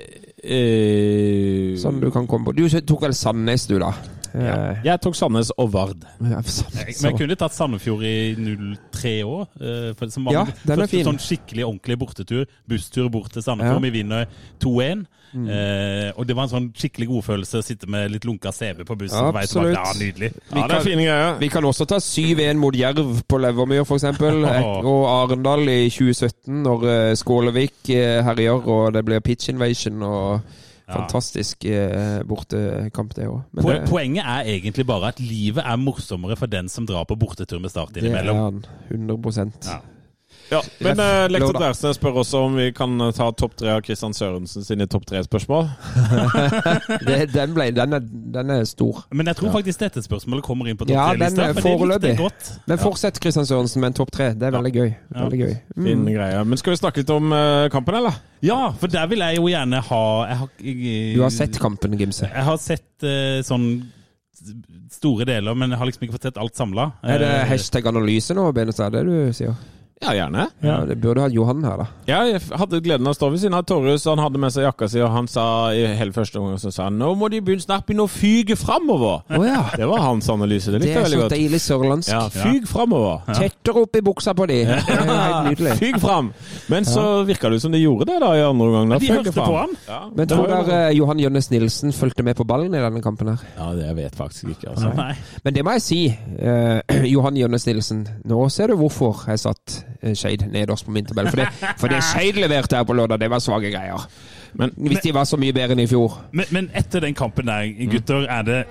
Uh,
sånn du kan komme på. Du tok vel Sandnes, du, da?
ja.
Eh,
Jeg tok Sandnes og Vard.
ja, Sandnes,
Men jeg kunne tatt Sandefjord i null tre år. eh, For som var
Ja,
den
den er
første
fin.
sånn skikkelig ordentlig bortetur. Busstur bort til Sandefjord.
Ja.
Vi vinner to én.
Mm.
Eh, og det var en sånn skikkelig god følelse å sitte med litt lunka C V på bussen. og vet
Absolutt.
bare, Ja, nydelig.
Vi
Ja, det er
kan-
fine greier.
Vi kan også ta syv én mot Jerv på Levermyr, for eksempel. Og Arendal i tjue sytten, når eh, Skålevik eh, herjer, og det blir pitch invasion. Og
Ja.
fantastisk eh, bortekamp, det òg.
Po poenget er egentlig bare at livet er morsommere for den som drar på bortetur med Start
det er
innimellom.
han. hundre prosent.
Ja.
Ja, men uh, Lektor
Lørdag.
Dversnes spør også om vi kan uh, ta topp tre av Kristian Sørensen sine topp tre-spørsmål.
Det, den, ble, den, er, den er stor.
Men jeg tror faktisk dette spørsmålet kommer inn på topp
Ja,
tre-lista.
den er
for det likte
foreløpig.
jeg godt.
Men fortsett, Kristian Sørensen, med en topp tre. Det er veldig gøy. Veldig gøy.
Fin
Mm.
greie. Men skal vi snakke litt om uh, kampen, eller?
Ja, for der vil jeg jo gjerne ha jeg har, jeg,
Du har sett kampen, Gimse.
Jeg har sett eh, sånn store deler, men jeg har liksom ikke fått sett alt samla.
Er det hashtag analyse nå, Benestad? Det du sier?
Ja, gjerne.
Ja, det burde hatt Johan her, da.
Ja, jeg hadde gleden av å stå ved siden av Torjus. Han hadde med seg jakka si, og han sa i hele første omgang så sa han, nå må de begynne snart begynne å fyge framover.
Å ja.
Det var hans analyse. Det
Det
likte
er
jeg veldig
så
godt.
deilig sørlandsk.
Ja, fyg framover.
Tettere opp i buksa på de. Det er helt nydelig.
Fyg fram. Men så virka det jo som de gjorde det da i andre omgang. Da
De
føk
hørte
det
på
fram.
han.
Ja,
Men
det
tror
var jo-
dere Johan Jønnes Nilsen fulgte med på ballen i denne kampen her?
Ja, det jeg vet faktisk ikke. Altså.
Nei.
Men det må jeg si. Eh, Johan Jønnes Nilsen, nå ser du hvorfor jeg satt eh, Skeid nederst på min tabell. For det, for det Skeid leverte her på lørdag, det var svake greier.
Men
Hvis de var så mye bedre enn i fjor.
Men, men etter den kampen der, gutter, er det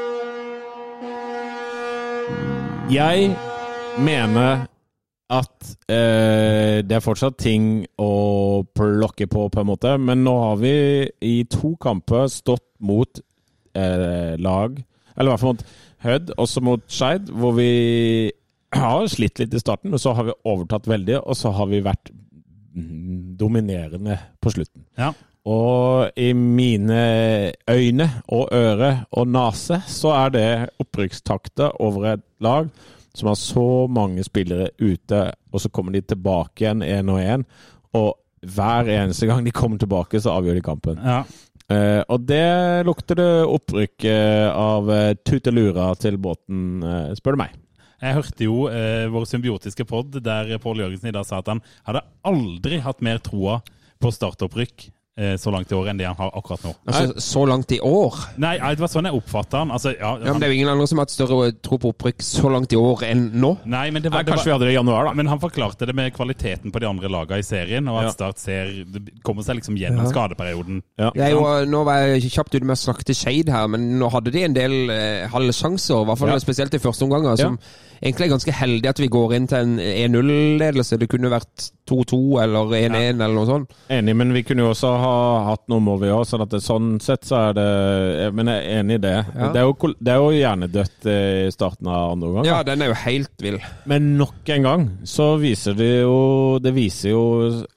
jeg mener at eh, det er fortsatt ting å plukke på, på en måte. Men nå har vi i to kamper stått mot eh, lag, eller i hvert fall mot Hødd, også mot Skeid, hvor vi har slitt litt i starten, men så har vi overtatt veldig, og så har vi vært mm, dominerende på slutten.
Ja.
Og i mine øyne og øre og nase så er det opprykkstakter over et lag som har så mange spillere ute, og så kommer de tilbake igjen en og en, og hver eneste gang de kommer tilbake, så avgjør de kampen.
Ja.
Uh, og det lukter det opprykk uh, av uh, tutelura til båten, uh, spør du meg.
Jeg hørte jo uh, vår symbiotiske podd, der Paul Jørgensen i dag sa at han hadde aldri hatt mer troa på startopprykk så langt i år enn det han har akkurat nå.
Altså, så langt i år?
Nei, det var sånn jeg oppfattet han. Altså, ja,
ja, men det er jo ingen andre som har hatt større tro på opprykk så langt i år enn nå.
Nei, men det var...
Nei, kanskje vi hadde det i januar da.
Men han forklarte det med kvaliteten på de andre lagene i serien, og at ja. Start ser, det kommer seg liksom gjennom ja. Skadeperioden. Ja.
Jeg jo, nå var jeg kjapt ute med å snakke til Shade her, men nå hadde de en del eh, halve sjanser, i hvert fall ja. Spesielt i første omgang, som ja. Egentlig er ganske heldig at vi går inn til en en null-ledelse. Det kunne vært to to eller en en ja. Eller noe sånt.
Enig, men vi kunne jo også ha hatt noen mål vi også, sånn at det, sånn sett så er det, men jeg er enig i det. Ja. Det, er jo, det er jo hjernedødt i starten av andre gang.
Ja, den er jo helt vill.
Men nok en gang så viser det jo, det viser jo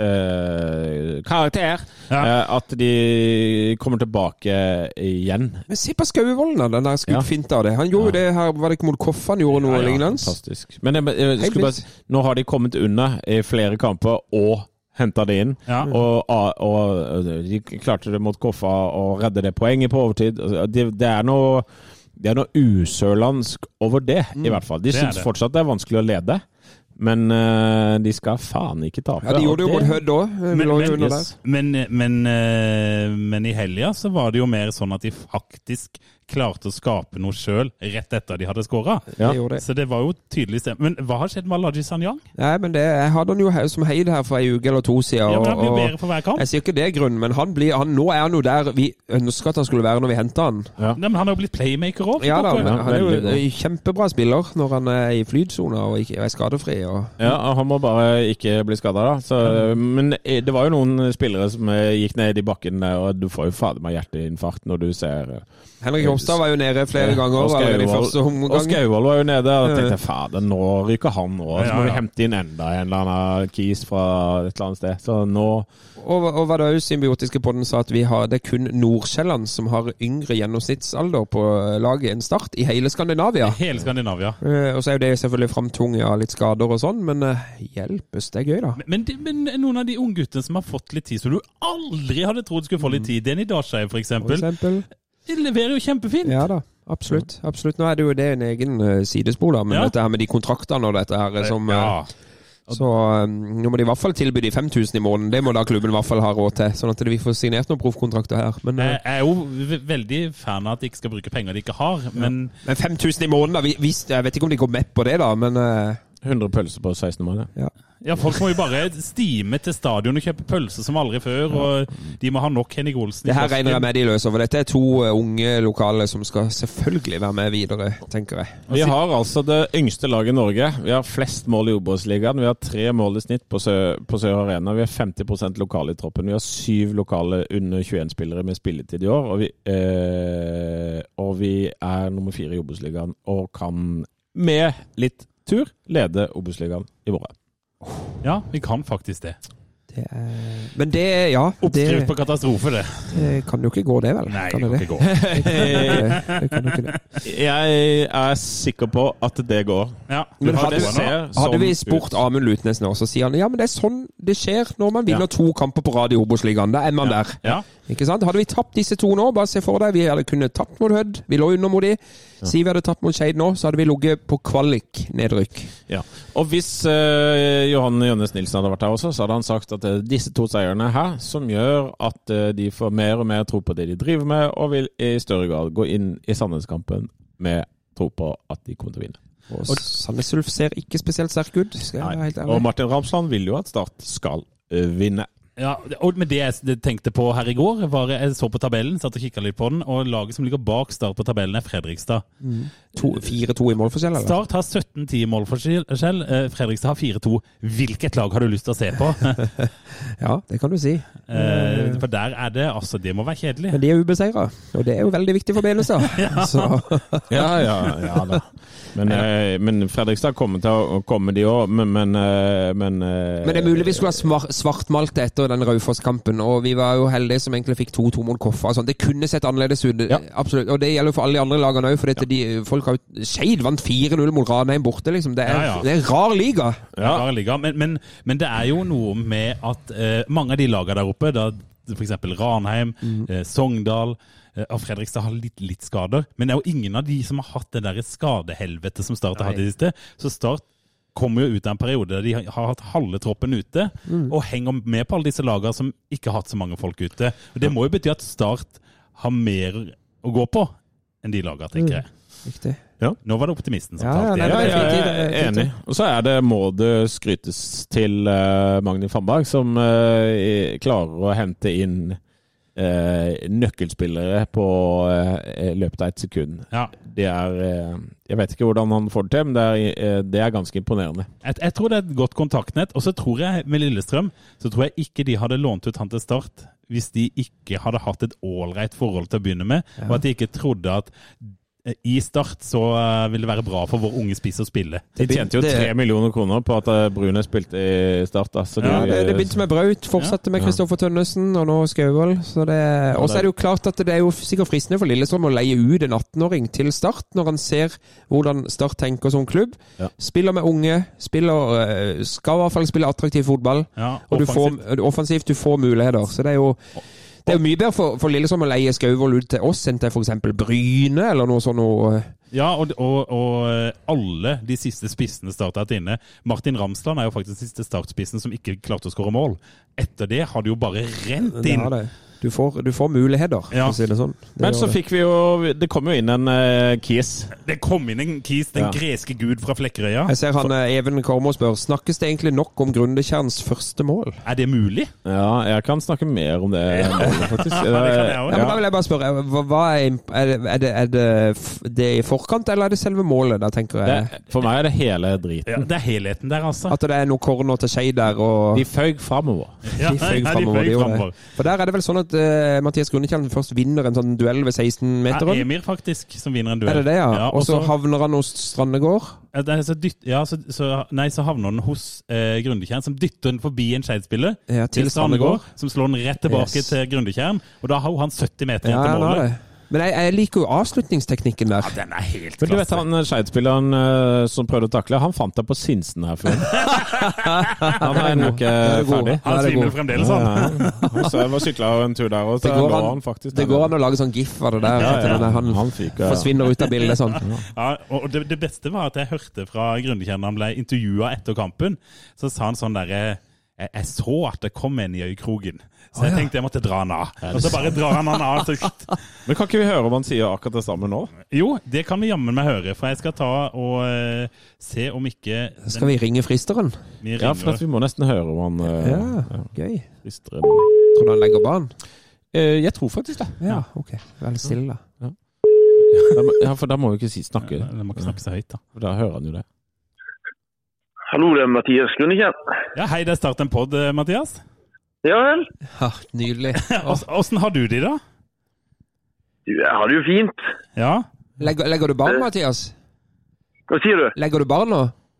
eh, karakter, ja. eh, at de kommer tilbake igjen.
Men se på Skauvolden, den der skuddfinta av det. Han gjorde ja. Det her, var det ikke mot Koffa han gjorde noe ja, ja. Lignende?
Fantastisk. Men jeg, jeg, jeg bare, nå har de kommet unna i flere kamper og hentet det inn, ja. og, og, og de klarte det mot Koffa og redde det poenget på overtid. Det, det er noe det er noe usørlandsk over det, mm. i hvert fall. De synes fortsatt det er vanskelig å lede, men uh, de skal faen ikke tape.
Ja, de gjorde det jo mot Hødd også.
Men, men, yes. men, men, uh, men i helga så var det jo mer sånn at de faktisk klarte å skape noe selv rett etter de hadde skåret.
Ja.
Så det var jo tydelig stemt. Men hva har skjedd med Alaji Sanyang?
Nei, men det, jeg hadde han jo som heid her for en uke eller to siden.
Ja, men han blir bedre for hver kamp.
Jeg sier ikke det grunnen, men han blir, han, nå er han jo der vi ønsker at han skulle være når vi hentet han.
Ja. Nei, men han har jo blitt playmaker også.
Ja da, han er jo en kjempebra spiller når han er i flytsona og ikke er skadefri. Og...
Ja, han må bare ikke bli skadet da. Så, men det var jo noen spillere som gikk ned i bakken, og du får jo fader meg hjerteinfarkt når du ser...
Henrik Homstad var jo nede flere ganger. Og
Skauvold var jo nede, og jeg tenkte, fader, nå ryker han nå. Så må vi hente inn enda en eller annen kis fra et eller annet sted. Så nå...
Og, og hva det jo symbiotiske på den sa at vi har, det er kun Nordsjælland som har yngre gjennomsnittsalder på laget enn Start i hele Skandinavia.
I hele Skandinavia.
Uh, og så er jo det selvfølgelig framtunget av litt skader og sånn, men uh, hjelpes, det er gøy da.
Men, men, men noen av de unge guttene som har fått litt tid, så du aldri hadde trodd skulle få litt tid, Denny Darsheim for eksempel.
For eksempel...
De leverer jo kjempefint.
Ja da, absolutt. absolutt. Nå er det jo det en egen uh, sidespor da, men ja. Dette her med de kontraktene og dette her som... Uh, ja. Så um, nå må de i hvert fall tilby de fem tusen i måneden. Det må da klubben i hvert fall ha råd til, sånn at vi får signert noen proffkontrakter her. Men, uh,
jeg er jo veldig fan av at de ikke skal bruke penger de ikke har, men...
Ja. Men fem tusen i måneden da, vi, vi, jeg vet ikke om de går med på det da, men... Uh,
hundre pølser på seksten måneder.
Ja.
Ja, folk må jo bare stime til stadion og kjøpe pølser som aldri før, og de må ha nok Henning Olsen.
Det her regner jeg med de løser, for dette er to unge lokale som skal selvfølgelig være med videre, tenker jeg.
Vi har altså det yngste laget i Norge. Vi har flest mål i Obos-ligaen. Vi har tre mål i snitt på Sør, på Sør Arena. Vi har femti prosent lokale i troppen. Vi har syv lokale under tjueen spillere med spilletid i år, og vi, eh, og vi er nummer fire i Obos-ligaen, og kan med litt tur lede Obos-ligaen i våre.
Ja, vi kan faktisk det.
det er... Men det, ja...
Oppskrift
det...
på katastrofe, det.
Det kan jo ikke gå det, vel?
Nei,
kan
det kan
det?
ikke gå.
det kan jo ikke det.
Jeg er sikker på at det går.
Ja,
men hadde, hadde vi spurt Amund Lutnes nå, så sier han, ja, men det er sånn det skjer når man vinner ja. to kamper på rad i Obos-ligaen. Da er man
ja.
der.
Ja.
Ikke sant? Hadde vi tapt disse to nå, bare se for deg, vi hadde kunnet tapt mot Hødd, vi lå under mot de. Ja. Si vi hadde tatt mot Skeid nå, så hadde vi ligget på kvalik nedrykk.
Ja, og hvis uh, Johan Jønnes Nilsen hadde vært her også, så hadde han sagt at uh, disse to seierne her, som gjør at uh, de får mer og mer tro på det de driver med, og vil i større grad gå inn i Sandnes-kampen med tro på at de kommer til å vinne.
Og, og Sandnes Ulf ser ikke spesielt sterk ut, skal jeg være helt ærlig.
Og Martin Ramsland vil jo at Start skal uh, vinne.
Ja, men det jeg tenkte på her i går, var jeg så på tabellen, satt og kikket litt på den, og laget som ligger bak Start på tabellen er Fredrikstad.
Mm. fire to i målforskjell, eller?
Start har sytten ti i målforskjell, Fredrikstad har fire to. Hvilket lag har du lyst til å se på?
Ja, det kan du si.
Eh, for der er det, altså, det må være kjedelig.
Men de er ubeseiret, og det er jo veldig viktig for Benestad.
Ja.
ja, ja, ja da. Men, eh, men Fredrikstad kommer til å komme de også, men... Men, men,
men det er mulig vi skulle ha svartmalt etter etter den Raufoss-kampen, og vi var jo heldige som egentlig fikk to to mot Koffa. Sånn. Det kunne sett annerledes ut,
Ja.
absolutt. Og det gjelder for alle de andre lagene også, for dette, de, folk har jo Skeid vant fire null mot Ranheim borte, liksom. Det er,
Ja, ja.
det er en rar liga.
Ja. Rar liga. Men, men, men det er jo noe med at eh, mange av de lagene der oppe, da, for eksempel Ranheim, mm. eh, Sogndal, og Fredrikstad har litt, litt skader, men det er jo ingen av de som har hatt det der skadehelvete som Start har hatt i det siste. Så Start kommer jo ut av en periode der de har hatt halve troppen ute, mm. og henger med på alle disse lagene som ikke har hatt så mange folk ute. Og det må jo bety at Start har mer å gå på enn de lagene, tenker jeg.
Mm. Riktig.
Ja.
Nå var det optimisten som
ja,
talte.
Ja,
ja, jeg er enig. Og så er det, må det skrytes til uh, Magni Fannberg, som uh, klarer å hente inn Eh, nøkkelspillere på eh, løpet av et sekund.
Ja.
Det er eh, jeg vet ikke hvordan han får det til, men det er, eh, det er ganske imponerende.
Jeg, jeg tror det er et godt kontaktnett, og så tror jeg med Lillestrøm, så tror jeg ikke de hadde lånt ut han til Start hvis de ikke hadde hatt et ålreit forhold til å begynne med, ja. Og at de ikke trodde at i Start så vil det være bra for vår unge spiss å spille.
De tjente jo tre millioner kroner på at Brune spilte i Start. Da, så
ja,
de,
det, det begynte med Braut, fortsatte med Kristoffer Tønnesen, og nå Skauvold. Og så er det jo klart at det er jo sikkert fristende for Lillestrøm å leie ut en atten-åring til Start, når han ser hvordan Start tenker som klubb. Ja. Spiller med unge, spiller, skal i hvert fall spille attraktiv fotball, ja, og du får, offensivt du får muligheter. Så det er jo Det er jo mye bedre for, for Lillestrøm å leie Skauvold ut til oss enn til for eksempel Bryne, eller noe sånt. Noe.
Ja, og, og, og alle de siste spissene startet inne. Martin Ramsland er jo faktisk den siste startspissen som ikke klarte å skåre mål. Etter det har det jo bare rent inn.
Det det. Du får, du får muligheter, ja. For å si det sånn. Det
Men så fikk vi jo, det kom jo inn en uh, Kies.
Det kom inn en Kies, den ja. greske gud fra Flekkerøya.
Jeg ser han uh, Even Kormo spør, snakkes det egentlig nok om Grundekjerns første mål?
Er det mulig?
Ja, jeg kan snakke mer om det. Ja. Målet, faktisk.
Ja, det kan jeg også.
Ja, men da vil jeg bare spørre, hva er, er, det, er, det, er det det i forkant, eller er det selve målet da, tenker jeg?
Det, for meg er det hele driten.
Ja, det er helheten der, altså.
At det er noe korner til Skeid der, og...
De føg fremover.
Ja, de føg fremover, de fremover. For der er det vel sånn at uh, Mathias Grundekjern først vinner en sånn duell ved seksten meter.
Ja, Emir faktisk, som vinner en duell.
Er det det, ja? ja og så
også,
havner han hos Strandegård?
Så dytt, ja, så, så, nei, så havner han hos eh, Grundekjern, som dytter den forbi en Skeid-spiller
ja, til,
til Strandegård,
Strandegård,
som slår den rett tilbake yes. til Grundekjern, og da har jo han sytti meter igjen
ja,
til målet.
Men jeg, jeg liker jo avslutningsteknikken der.
Ja, den er helt
klasse. Du vet han Skeid-spilleren uh, som prøvde å takle, han fant deg på Sinsen her før. Han er nok uh, ferdig.
Han svimmer fremdeles, han.
Ja, ja. Så jeg var syklet en tur der, og så går han, han faktisk.
Det går an å lage sånn gif av det der. Ja, ja, ja. Han, han fikk, ja. forsvinner ut av bildet sånn.
Ja, og det, det beste var at jeg hørte fra Grundekjern når han ble intervjuet etter kampen, så sa han sånn der, jeg, jeg så at det kom en i øykrogen. Så jeg tenkte jeg måtte dra han av. Og så bare drar han han av.
Men kan ikke vi høre om han sier akkurat det samme nå?
Jo, det kan vi jammen meg høre. For jeg skal ta og uh, se om ikke... Den...
Skal vi ringe fristeren?
Vi
ja, for vi må nesten høre om han... Uh,
ja, ja, gøy.
Fristeren.
Tror du han legger banen?
Uh, jeg tror faktisk det.
Ja, ok. Veldig stille da.
Ja. Ja, for da må vi ikke si snakke.
Ja, det må ikke snakke så høyt da.
For da hører han jo det.
Hallo, det er Mathias Grundekjern.
Ja, hei, det er Start en podd, Mathias.
Ja vel.
Ja, nydelig.
Hvordan har du det da?
Du, jeg har det jo fint.
Ja.
Legger, legger du barn, Mathias?
Hva sier du?
Legger du barn nå?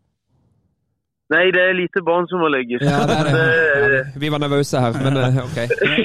Nei, det er lite barn som må legges.
Ja, det er det. Ja, vi var nervøse her, men ok.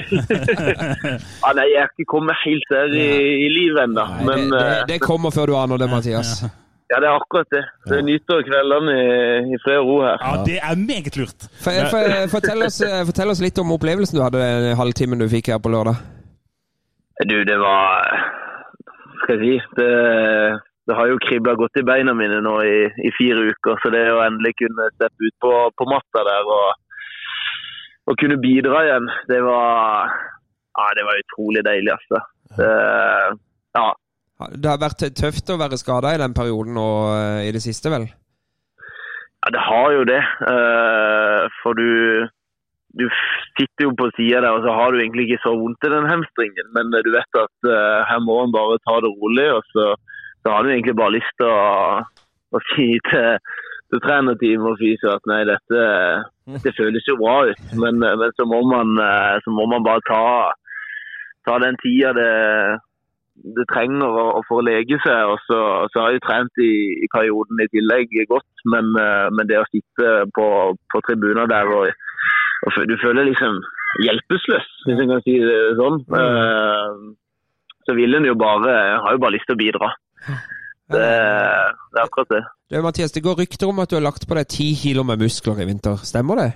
Ja, nei, jeg er ikke kommet helt der i, i livet enda. Nei, men,
det, det, det kommer før du aner det, Mathias.
Ja. Ja, det er akkurat det. Så jeg nyter kveldene i, i flere ro her.
Ja, det er meget lurt.
For, for, fortell, oss, fortell oss litt om opplevelsen du hadde den halvtimen du fikk her på lørdag.
Du, det var... Skal jeg si? Det, det har jo kriblet godt i beina mine nå i, i fire uker, så det er jo endelig kunne steppe ut på, på matta der og, og kunne bidra igjen. Det var... Ja, det var utrolig deilig, altså. Det, ja.
Det har vært tøft å være skadet i den perioden og uh, i det siste, vel?
Ja, det har jo det. Uh, for du, du sitter jo på siden der, og så har du egentlig ikke så vondt i den hamstringen. Men uh, du vet at uh, her må man bare ta det rolig, og så, så har du egentlig bare lyst til å, å si til, til trenerteam og fys at nei, dette, det føles jo bra ut. Men, uh, men så, må man, uh, så må man bare ta, ta den tida det... det trenger å, å få lege seg, og så, så har jeg trent i, i perioden i tillegg godt, men, men det å sitte på, på tribuner der, og, og du føler liksom, hjelpeløs, hvis jeg kan si det sånn. Mm. Så vil en jo bare, har jo bare lyst til å bidra. Det, det er akkurat det.
Du, Mathias, det går rykter om at du har lagt på deg ti kilo med muskler i vinter. Stemmer det?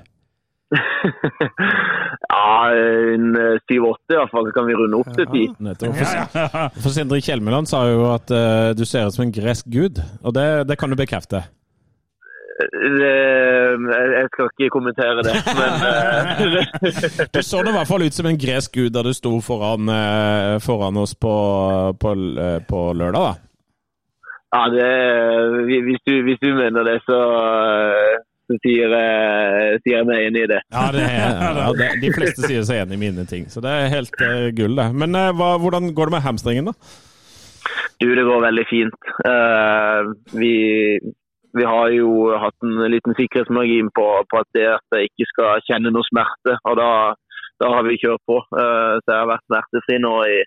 Ja, en syv åtte i hvert fall, så kan vi runde opp til ti.
Nettopp. For, for Sindre Kjelmeland sa jo at uh, du ser ut som en gresk gud, og det, det kan du bekrefte.
Det, jeg skal ikke kommentere det, men uh,
du så det i hvert fall ut som en gresk gud da du sto foran, uh, foran oss på, på, uh, på lørdag, da.
Ja, det, hvis, du, hvis du mener det, så, så sier, jeg, sier jeg meg enig i det.
Ja, det er, ja det, de fleste sier seg enig i mine ting, så det er helt uh, gull det. Men uh, hva, hvordan går det med hamstringen da?
Du, det går veldig fint. Uh, vi, vi har jo hatt en liten sikkerhetsmargin på, på at det at jeg ikke skal kjenne noe smerte, og da, da har vi kjørt på. Uh, så jeg har vært smertefri nå i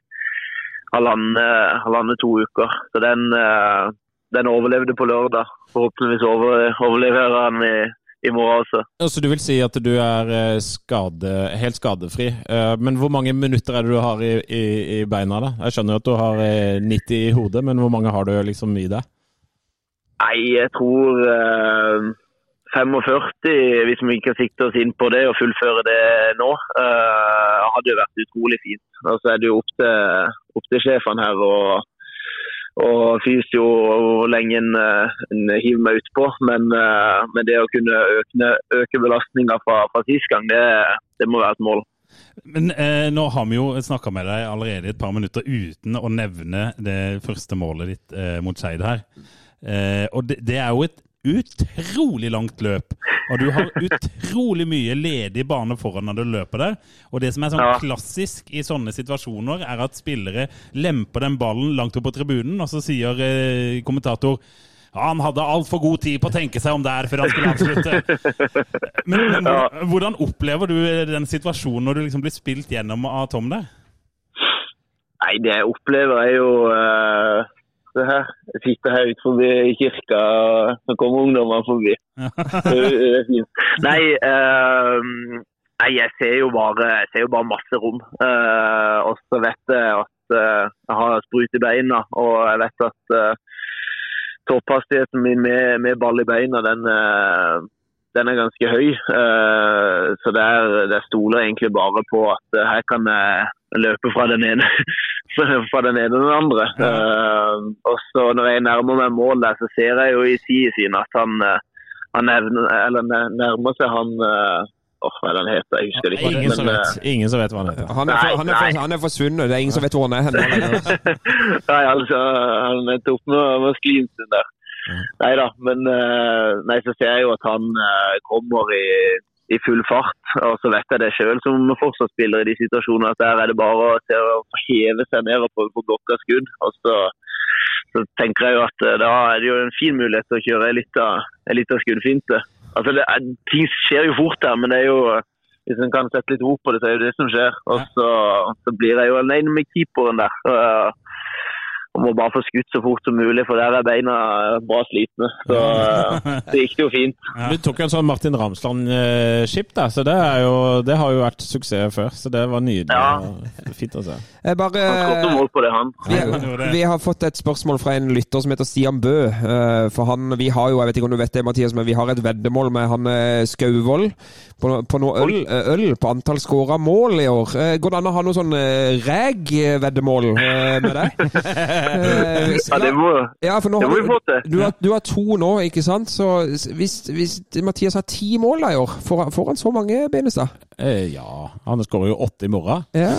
halvandet, halvandet to uker. Så den, den overlevde på lørdag. Forhåpentligvis over, overlever han i, i morgen også.
Så du vil si at du er skade, helt skadefri. Men hvor mange minutter er det du har i, i, i beina da? Jeg skjønner at du har nitti i hodet, men hvor mange har du liksom i det?
Nei, jeg tror uh, femogførti, hvis vi ikke kan sikte oss inn på det og fullføre det nå, uh, hadde jo vært utrolig fint. Og så er det jo opp til, opp til sjefen her og, og fysio hvor lenge en, en hiver meg ut på. Men, uh, men det å kunne øke, øke belastningen fra, fra sist gang, det, det må være et mål.
Men eh, nå har vi jo snakket med deg allerede et par minutter uten å nevne det første målet ditt eh, mot Skeid her. Eh, og det, det er jo et utrolig langt løp, og du har utrolig mye ledig bane foran når du løper der, og det som er sånn ja. klassisk i sånne situasjoner er at spillere lemper den ballen langt opp på tribunen, og så sier eh, kommentator ja, han hadde alt for god tid på å tenke seg om der før han skulle avslutte. Men, men ja. hvordan opplever du den situasjonen når du liksom blir spilt gjennom av Tom der?
Nei, det jeg opplever er jo uh... det her. Jeg sitter her ut forbi i kirka, og så kommer ungdommer forbi. Det er fint. Nei, uh, nei, jeg ser jo bare, jeg ser jo bare masse rom. Uh, og så vet jeg at uh, jeg har sprut i beina, og jeg vet at uh, topphastigheten min med, med ball i beina, den, uh, den er ganske høy. Uh, så det, er, det stoler egentlig bare på at uh, her kan jeg løpe fra den ene fra den ene og den andre. Ja. Uh, og så når jeg nærmer meg mål der, så ser jeg jo i siden sin at han, uh, han nevner, eller nærmer seg han uh, åh, hva er det han heter? Jeg husker det ikke.
Ingen,
men,
som vet. ingen som vet hva han heter.
Han er, for, han er, for, han er forsvunnet. Det er ingen som vet hvor han er.
Nei, altså, han endte opp med, med sklinsen der. Mm. Nei da, men uh, nei, så ser jeg jo at han uh, kommer i i full fart, og så vet jeg det selv som forsvarsspiller i de situasjonene, at der er det bare å, å heve seg ned og prøve på blokka skudd, og så, så tenker jeg jo at da er det jo en fin mulighet til å kjøre en liten skuddfinte. Altså, det er, ting skjer jo fort der, men det er jo, hvis en kan sette litt ord på det, så er det det som skjer, og så, så blir jeg jo alene med keeperen der, og, og må bare få skutt så fort som mulig, for der er beina bra slitne. Så det gikk det jo fint.
Du tok en sånn Martin Ramsland-skip da, så det, er jo, det har jo vært suksess før, så det var nydelig. Ja. Fint å se.
Jeg bare,
han skåtte mål på det, han.
Vi, vi har fått et spørsmål fra en lytter som heter Stian Bø, for han, vi har jo, jeg vet ikke om du vet det, Mathias, men vi har et veddemål med han Skauvold på, på noe øl, øl på antall skåret mål i år. Går det an å ha noe sånn reg-veddemål med deg?
Uh, ja, det må,
ja, for nå
det må vi få til.
Du har, du har to nå, ikke sant? Så hvis, hvis Mathias har ti mål da i år, får, får han så mange, Benestad?
Eh, ja, han skårer jo åtte i morgen. Ja.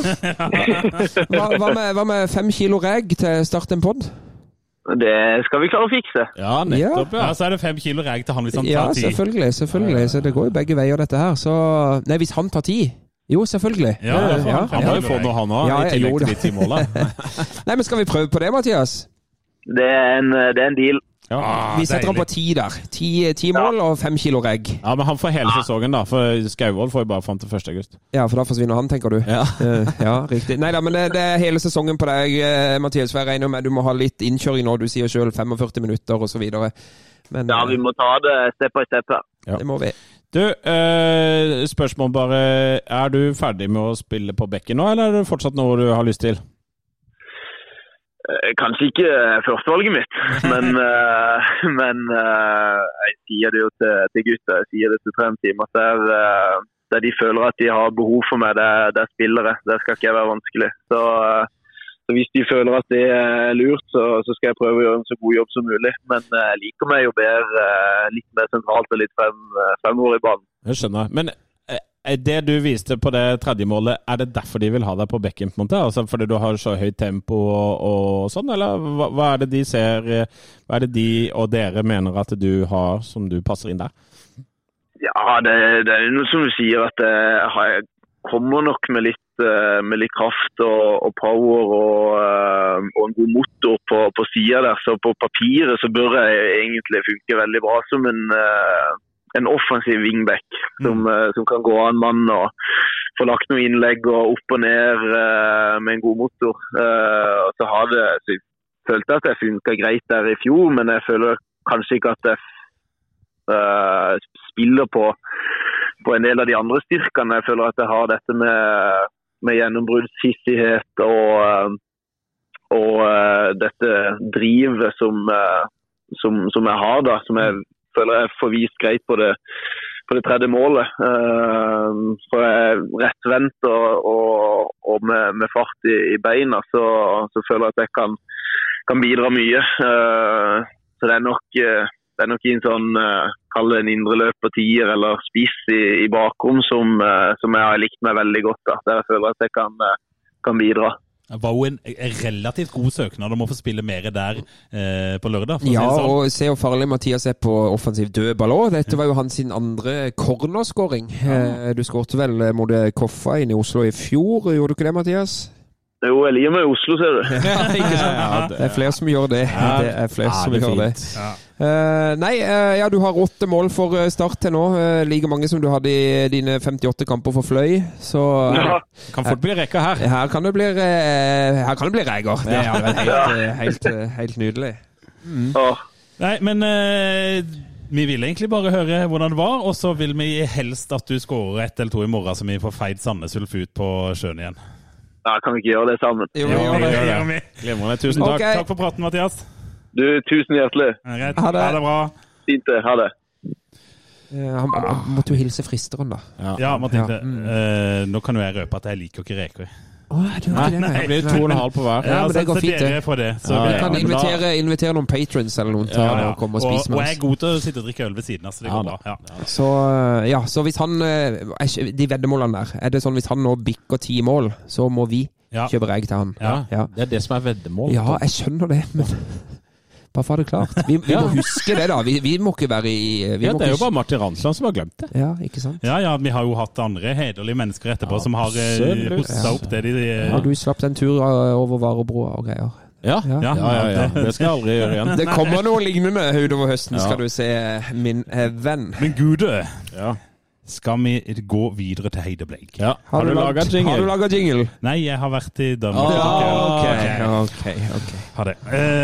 hva, hva, med, hva med fem kilo reg til start en podd?
Det skal vi klare å fikse.
Ja, nettopp, ja.
Ja, så er det fem kilo reg til han hvis han tar
ja,
ti.
Ja, selvfølgelig, selvfølgelig. Så det går jo begge veier dette her. Så, nei, hvis han tar ti... Jo, selvfølgelig.
Ja, ja,
ja, han må jo få noe han også, ja, i tillegg til de ti målene.
Nei, men skal vi prøve på det, Mathias?
Det er en, det er en deal.
Ja, ah, vi setter han på ti der. Ti, ti mål ja. Og fem kilo regg.
Ja, men han får hele sesongen da, for Skauvold får jo bare fram til første august.
Ja, for da forsvinner han, tenker du. Ja, uh, ja riktig. Neida, men det, det er hele sesongen på deg, Mathias, for jeg regner med du må ha litt innkjøring nå. Du sier selv femogførti minutter og så videre. Men,
ja, vi må ta det step by step her.
Ja. Det må vi.
Du, eh, spørsmål bare, er du ferdig med å spille på bekken nå, eller er det fortsatt noe du har lyst til?
Kanskje ikke førstevalget mitt, men, uh, men uh, jeg sier det jo til, til gutta, jeg sier det til trenerteamet, at der, uh, der de føler at de har behov for meg, det, det er spillere, det skal ikke være vanskelig. Så, uh, så hvis de føler at det er lurt, så, så skal jeg prøve å gjøre en så god jobb som mulig. Men jeg uh, liker meg jo bedre, uh, litt mer sentralt og litt frem, uh, fremover i banen.
Jeg skjønner, men det du viste på det tredje målet, er det derfor de vil ha deg på bekken, på en måte? Altså fordi du har så høyt tempo og, og sånn, eller hva, hva er det de ser, hva er det de og dere mener at du har som du passer inn der?
Ja, det, det er noe som du sier, at jeg kommer nok med litt, med litt kraft og, og power og, og en god motor på, på siden der, så på papiret så bør jeg egentlig funke veldig bra som en en offensiv wingback som, mm. som kan gå an mann og få lagt noen innlegg og opp og ned uh, med en god motor. Uh, og så har det, så jeg følte at det funket greit der i fjor, men jeg føler kanskje ikke at jeg uh, spiller på, på en del av de andre styrkene. Jeg føler at jeg har dette med, med gjennombruddshissighet og, uh, og uh, dette drivet som, uh, som, som jeg har da, som jeg føler jeg får vist greit på det, på det tredje målet. Uh, for jeg er rettvendt og, og, og med, med fart i, i beina, så, så føler jeg at jeg kan, kan bidra mye. Uh, så det er nok, det er nok en sånn, uh, kall det en indre løper tier eller spiss i, i bakrom som, uh, som jeg har likt meg veldig godt, da, der jeg føler at jeg kan, uh, kan bidra.
Det var jo en relativt god søknad om å få spille mer der eh, på lørdag.
Ja,
si sånn.
Og se hvor farlig Mathias er på offensiv dødball også. Dette var jo hans sin andre cornerskåring. Ja. Eh, du skårte vel mot Koffa inn i Oslo i fjor, gjorde du ikke det, Mathias?
Jo, jeg liker meg i Oslo, ser du.
Ja, ikke sant? Ja, det er flere som gjør det. Ja, det er flere ja, som det gjør fint. Det. Ja. Uh, nei, uh, ja, du har åtte mål for start til nå. Uh, like mange som du hadde i dine femtiåtte kamper for Fløy. Så uh,
ja. Kan fort bli reker her.
Her kan det bli, uh, her kan det bli reker. Det er helt, uh, helt, uh, helt nydelig. Mm.
Oh.
Nei, men uh, vi vil egentlig bare høre hvordan det var, og så vil vi helst at du skårer ett eller to i morgen, så vi får feid Sandnes Ulf ut på sjøen igjen.
Ja, kan vi ikke gjøre det sammen?
Jo, vi gjør det. Gjør det. Glemmer det. Tusen takk. Okay. Takk for praten, Mathias.
Du, tusen hjertelig.
Ja, ha det. Ha det bra.
Fint det. Ha det.
Uh, han, han måtte jo hilse fristeren, da.
Ja, ja Mathilde. Ja. Mm. Uh, nå kan jo jeg røpe at jeg liker ikke reker.
Åh, du har ikke det?
Nei, det blir to og en halv på hver.
Ja, ja, men det går fint, det.
det. Så
ja,
vi
kan ja, invitere, invitere noen patrons eller noen til ja, ja. Å komme og spise
og,
med oss.
Og jeg er god til å sitte og drikke øl ved siden av, så det går ja, bra. Ja.
Så, ja, så hvis han, de veddemålene der, er det sånn hvis han nå bikker ti mål, så må vi ja. kjøpe reg til han.
Ja. Ja. Det er det som er veddemål.
Ja, jeg skjønner det, men bare for det klart. Vi, vi må huske det da. Vi, vi må ikke være i... Vi
ja,
må
det er jo
ikke...
bare Martin Ransland som har glemt det.
Ja, ikke sant?
Ja, ja, vi har jo hatt andre hederlige mennesker etterpå ja, som har uh, hostet opp det de...
Ja, du slapp en tur over Varebroa og greier.
Ja, ja, ja, ja, ja. Det skal jeg aldri gjøre igjen.
Det kommer noe lignende utover høsten, ja. Skal du se, min eh, venn.
Men gude! Ja. Skal vi gå videre til Heide Bleik?
Ja. Har, har du laget jingle?
Har du laget jingle?
Nei, jeg har vært i Danmark.
Oh, ok, ok, ok.
Har det.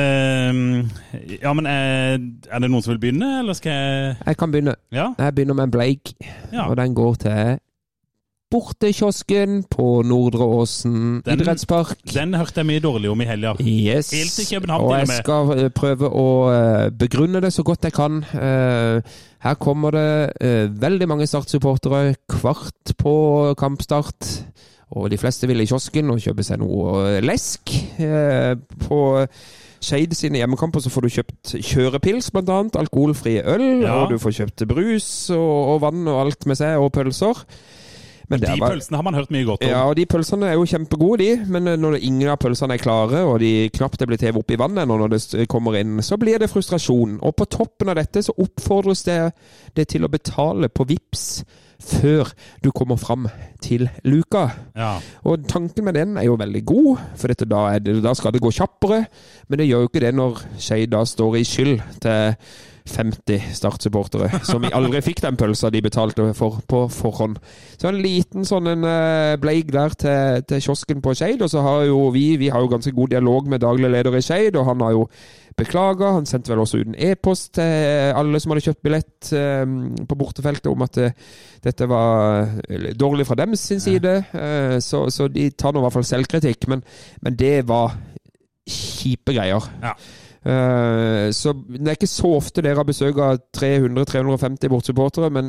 Uh, ja, men er, er det noen som vil begynne, eller skal jeg...
Jeg kan begynne.
Ja?
Jeg begynner med en Bleik, ja. Og den går til Bortekiosken på Nordre Åsen
den,
idrettspark.
Den hørte jeg mye dårlig om i helga.
Yes.
Helt i København
og
til
jeg skal prøve å begrunne det så godt jeg kan. Her kommer det veldig mange startsupportere, kvart på kampstart, og de fleste vil i kiosken og kjøpe seg noe lesk. På Skeid sine hjemmekamper så får du kjøpt kjørepils, blant annet, alkoholfrie øl, ja. Og du får kjøpt brus og, og vann og alt med seg, og pølser. Men
de
bare,
pølsene har man hørt mye godt om.
Ja, og de pølsene er jo kjempegode, de. Men når det, ingen av pølsene er klare, og de knapt er blitt hevet opp i vannet når det kommer inn, så blir det frustrasjon. Og på toppen av dette så oppfordres det, det til å betale på Vipps før du kommer fram til luka.
Ja.
Og tanken med den er jo veldig god, for dette, da, er det, da skal det gå kjappere, men det gjør jo ikke det når Skeid da står i skyld til femti startsupportere, som aldri fikk den pølsa de betalte for på forhånd. Så en liten sånn en bleik der til, til kiosken på Skeid, og så har jo vi, vi har jo ganske god dialog med daglig leder i Skeid, og han har jo beklaget, han sendte vel også ut en e-post til alle som hadde kjøpt billett eh, på bortefeltet om at eh, dette var dårlig fra dem sin side, eh, så, så de tar nå i hvert fall selvkritikk, men, men det var kjipe greier.
Ja.
Uh, så det er ikke så ofte dere har besøk av tre hundre til tre hundre og femti bortsupportere, men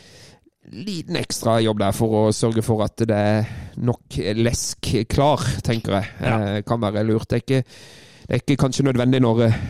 liten ekstra jobb der for å sørge for at det er nok lesk klar, tenker jeg. Ja. Uh, kan være lurt. Det er ikke, det er ikke kanskje nødvendig når uh,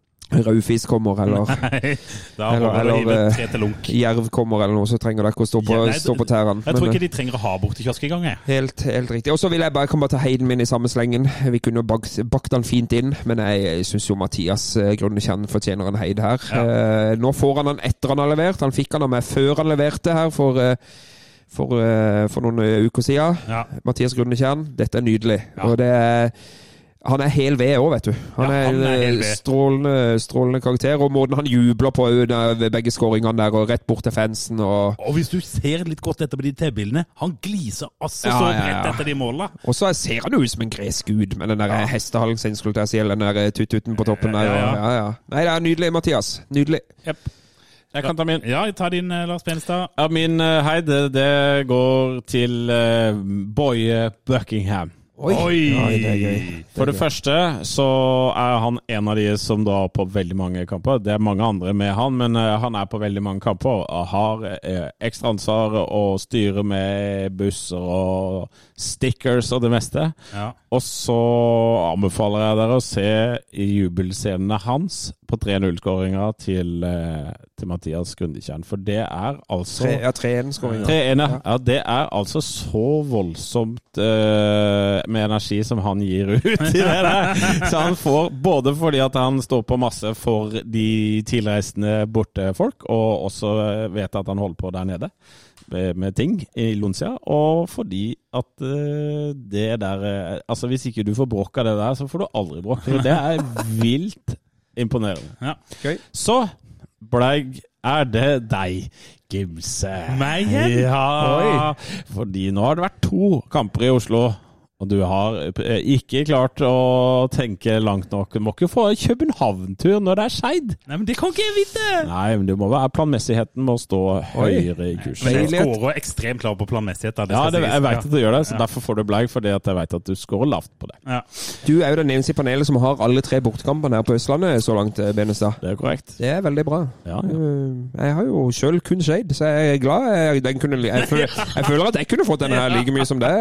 Raufis kommer, eller,
Nei, da
eller, eller
det tre til lunk.
Jerv kommer, eller noe, så trenger dere ikke å stå på, ja, nei, stå på tærene.
Jeg tror ikke de trenger å ha bort i kiosk i gang, jeg.
Helt, helt riktig. Og så vil jeg bare komme til heiden min i samme slengen. Vi kunne jo bakt, bakt den fint inn, men jeg synes jo Mathias Grundekjern fortjener en heid her. Ja. Eh, nå får han den etter han har levert. Han fikk han av meg før han leverte her for, for, for noen uker siden. Ja. Mathias Grundekjern, dette er nydelig. Ja. Og det er han er hel ved også, vet du. Han, ja, han er en strålende, strålende karakter, og måten han jubler på ved begge skåringene der, og rett bort til fansen. Og,
og hvis du ser litt godt etter på de T-bildene, han gliser altså ja, så bredt ja, ja. etter de målene.
Og så ser han jo ut som en gresk gud, med den der ja. hestehalen sin, skulle jeg si, eller den der tutt-tutten på toppen der. Ja, ja. Og, ja, ja. Nei, det er nydelig, Mathias. Nydelig.
Yep. Jeg kan ta min.
Ja, ta din, Lars Benestad.
Ja, min uh, heid, det går til uh, Boye Buckingham.
Oi! Oi.
Oi, det er gøy. Det er
For det
gøy.
første så er han en av de som da på veldig mange kamper, det er mange andre med han, men uh, han er på veldig mange kamper og har uh, ekstra ansvar og styrer med busser og stickers og det meste. Ja. Og så anbefaler jeg dere å se jubelscenene hans på tre null-skåringa til, uh, til Mathias Grundekjern, for det er altså...
tre, ja, tre en-skåringa.
tre en, ja. ja. Det er altså så voldsomt uh, med energi som han gir ut i det der. Så han får, både fordi at han står på masse for de tilreisende bortefolk, og også vet at han holder på der nede med, med ting i Lonsia, og fordi at uh, det der, uh, altså hvis ikke du får bråk av det der, så får du aldri bråk. Det er vilt imponerende.
Ja.
Okay.
Så, Bleig, er det deg, Gimse?
Meg igjen?
Ja, Oi. Fordi nå har det vært to kamper i Oslo, og du har ikke klart å tenke langt nok. Du må ikke få København-tur når det er Skeid.
Nei, men det kan ikke jeg vite.
Nei, men det må være planmessigheten må stå høyere i kursen.
Men jeg skårer ekstremt klar på planmessighet.
Det ja, det, jeg vet at du gjør det, så ja. derfor får du Bleig, fordi at jeg vet at du skårer lavt på det.
Ja.
Du er jo den eneste i panelet som har alle tre bortekampene her på Østlandet så langt, Benestad.
Det er korrekt.
Det er veldig bra.
Ja, ja.
Jeg har jo selv kun Skeid, så jeg er glad. Jeg, den kunne, jeg, føler, jeg føler at jeg kunne fått denne her like mye som det.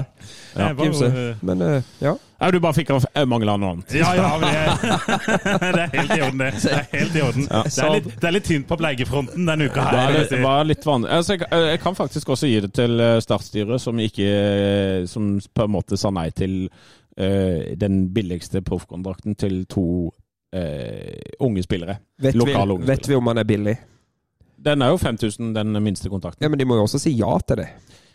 Ja, men uh, ja.
Ja, du bare fikk av mange land og annet.
Ja, ja, men jeg, det er helt i orden det. Det er helt i orden. Ja. Det, er litt, det er litt tynt på bleigefronten denne uka her.
Det, det var litt vanlig. Altså, jeg, jeg kan faktisk også gi det til startstyret som ikke, som på en måte sa nei til uh, den billigste proffkontrakten til to uh, unge spillere.
Vet, vi,
unge
vet
spillere.
vi om han er billig?
Den er jo fem tusen, den minste kontrakten.
Ja, men de må jo også si ja til det.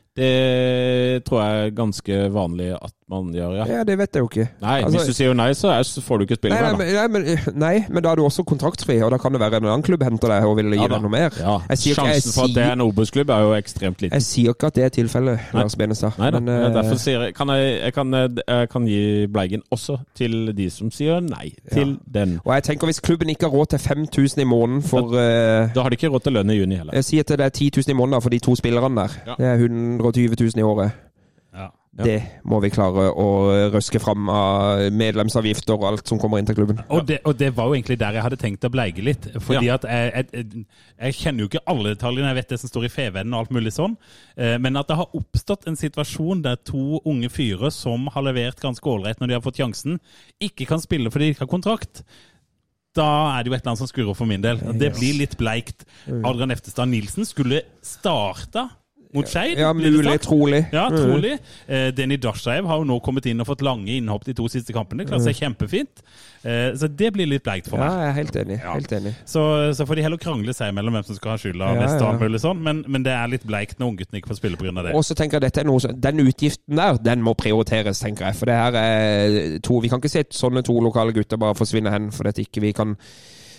Det tror jeg er ganske vanlig at man gjør, ja.
Ja, det vet jeg jo ikke.
Nei, altså, hvis du sier nei, så, er, så får du ikke spille
nei,
med,
nei, men, nei, men, nei, men da er du også kontraktfri, og da kan det være en annen klubb henter deg og vil gi ja, deg noe mer.
Ja, sjansen for at det er en Obos-klubb er jo ekstremt liten.
Jeg sier ikke at det er tilfellet, Lars Benestad.
Nei da,
men, uh,
derfor sier jeg, kan jeg, jeg, kan, jeg kan gi Bleigen også til de som sier nei til ja. den.
Og jeg tenker hvis klubben ikke har råd til fem tusen i måneden for... Uh,
da har de ikke råd til lønn i juni heller.
Jeg sier at det er ti tusen i måneden for de to spillerne der. Ja. Det er hundre og tyve tusen i året.
Ja.
Det må vi klare å røske fram av medlemsavgifter og alt som kommer inn til klubben.
Og det, og det var jo egentlig der jeg hadde tenkt å bleige litt. Fordi ja. at jeg, jeg, jeg kjenner jo ikke alle detaljene, jeg vet det som står i Fevennen og alt mulig sånn. Men at det har oppstått en situasjon der to unge fyre som har levert ganske ålreit når de har fått sjansen, ikke kan spille fordi de ikke har kontrakt. Da er det jo et eller annet som skurrer for min del. Det blir litt bleikt. Adrian Eftestad Nilsen skulle starta mot Skeid.
Ja, mulig, trolig.
Ja, trolig. Eh, Denny Dashaev har jo nå kommet inn og fått lange innhopp de to siste kampene. Klart seg kjempefint. Eh, så det blir litt bleikt for meg.
Ja, jeg er helt enig.
Ja.
Helt enig.
Så, så får de heller krangle seg mellom hvem som skal ha skylda
ja,
mest
ja.
av mulig sånn, men, men det er litt bleikt når unggutten ikke får spille på grunn av det.
Og så tenker jeg dette er noe, den utgiften der, den må prioriteres, tenker jeg. For det her er to, vi kan ikke se sånne to lokale gutter bare forsvinne hen, for dette ikke vi kan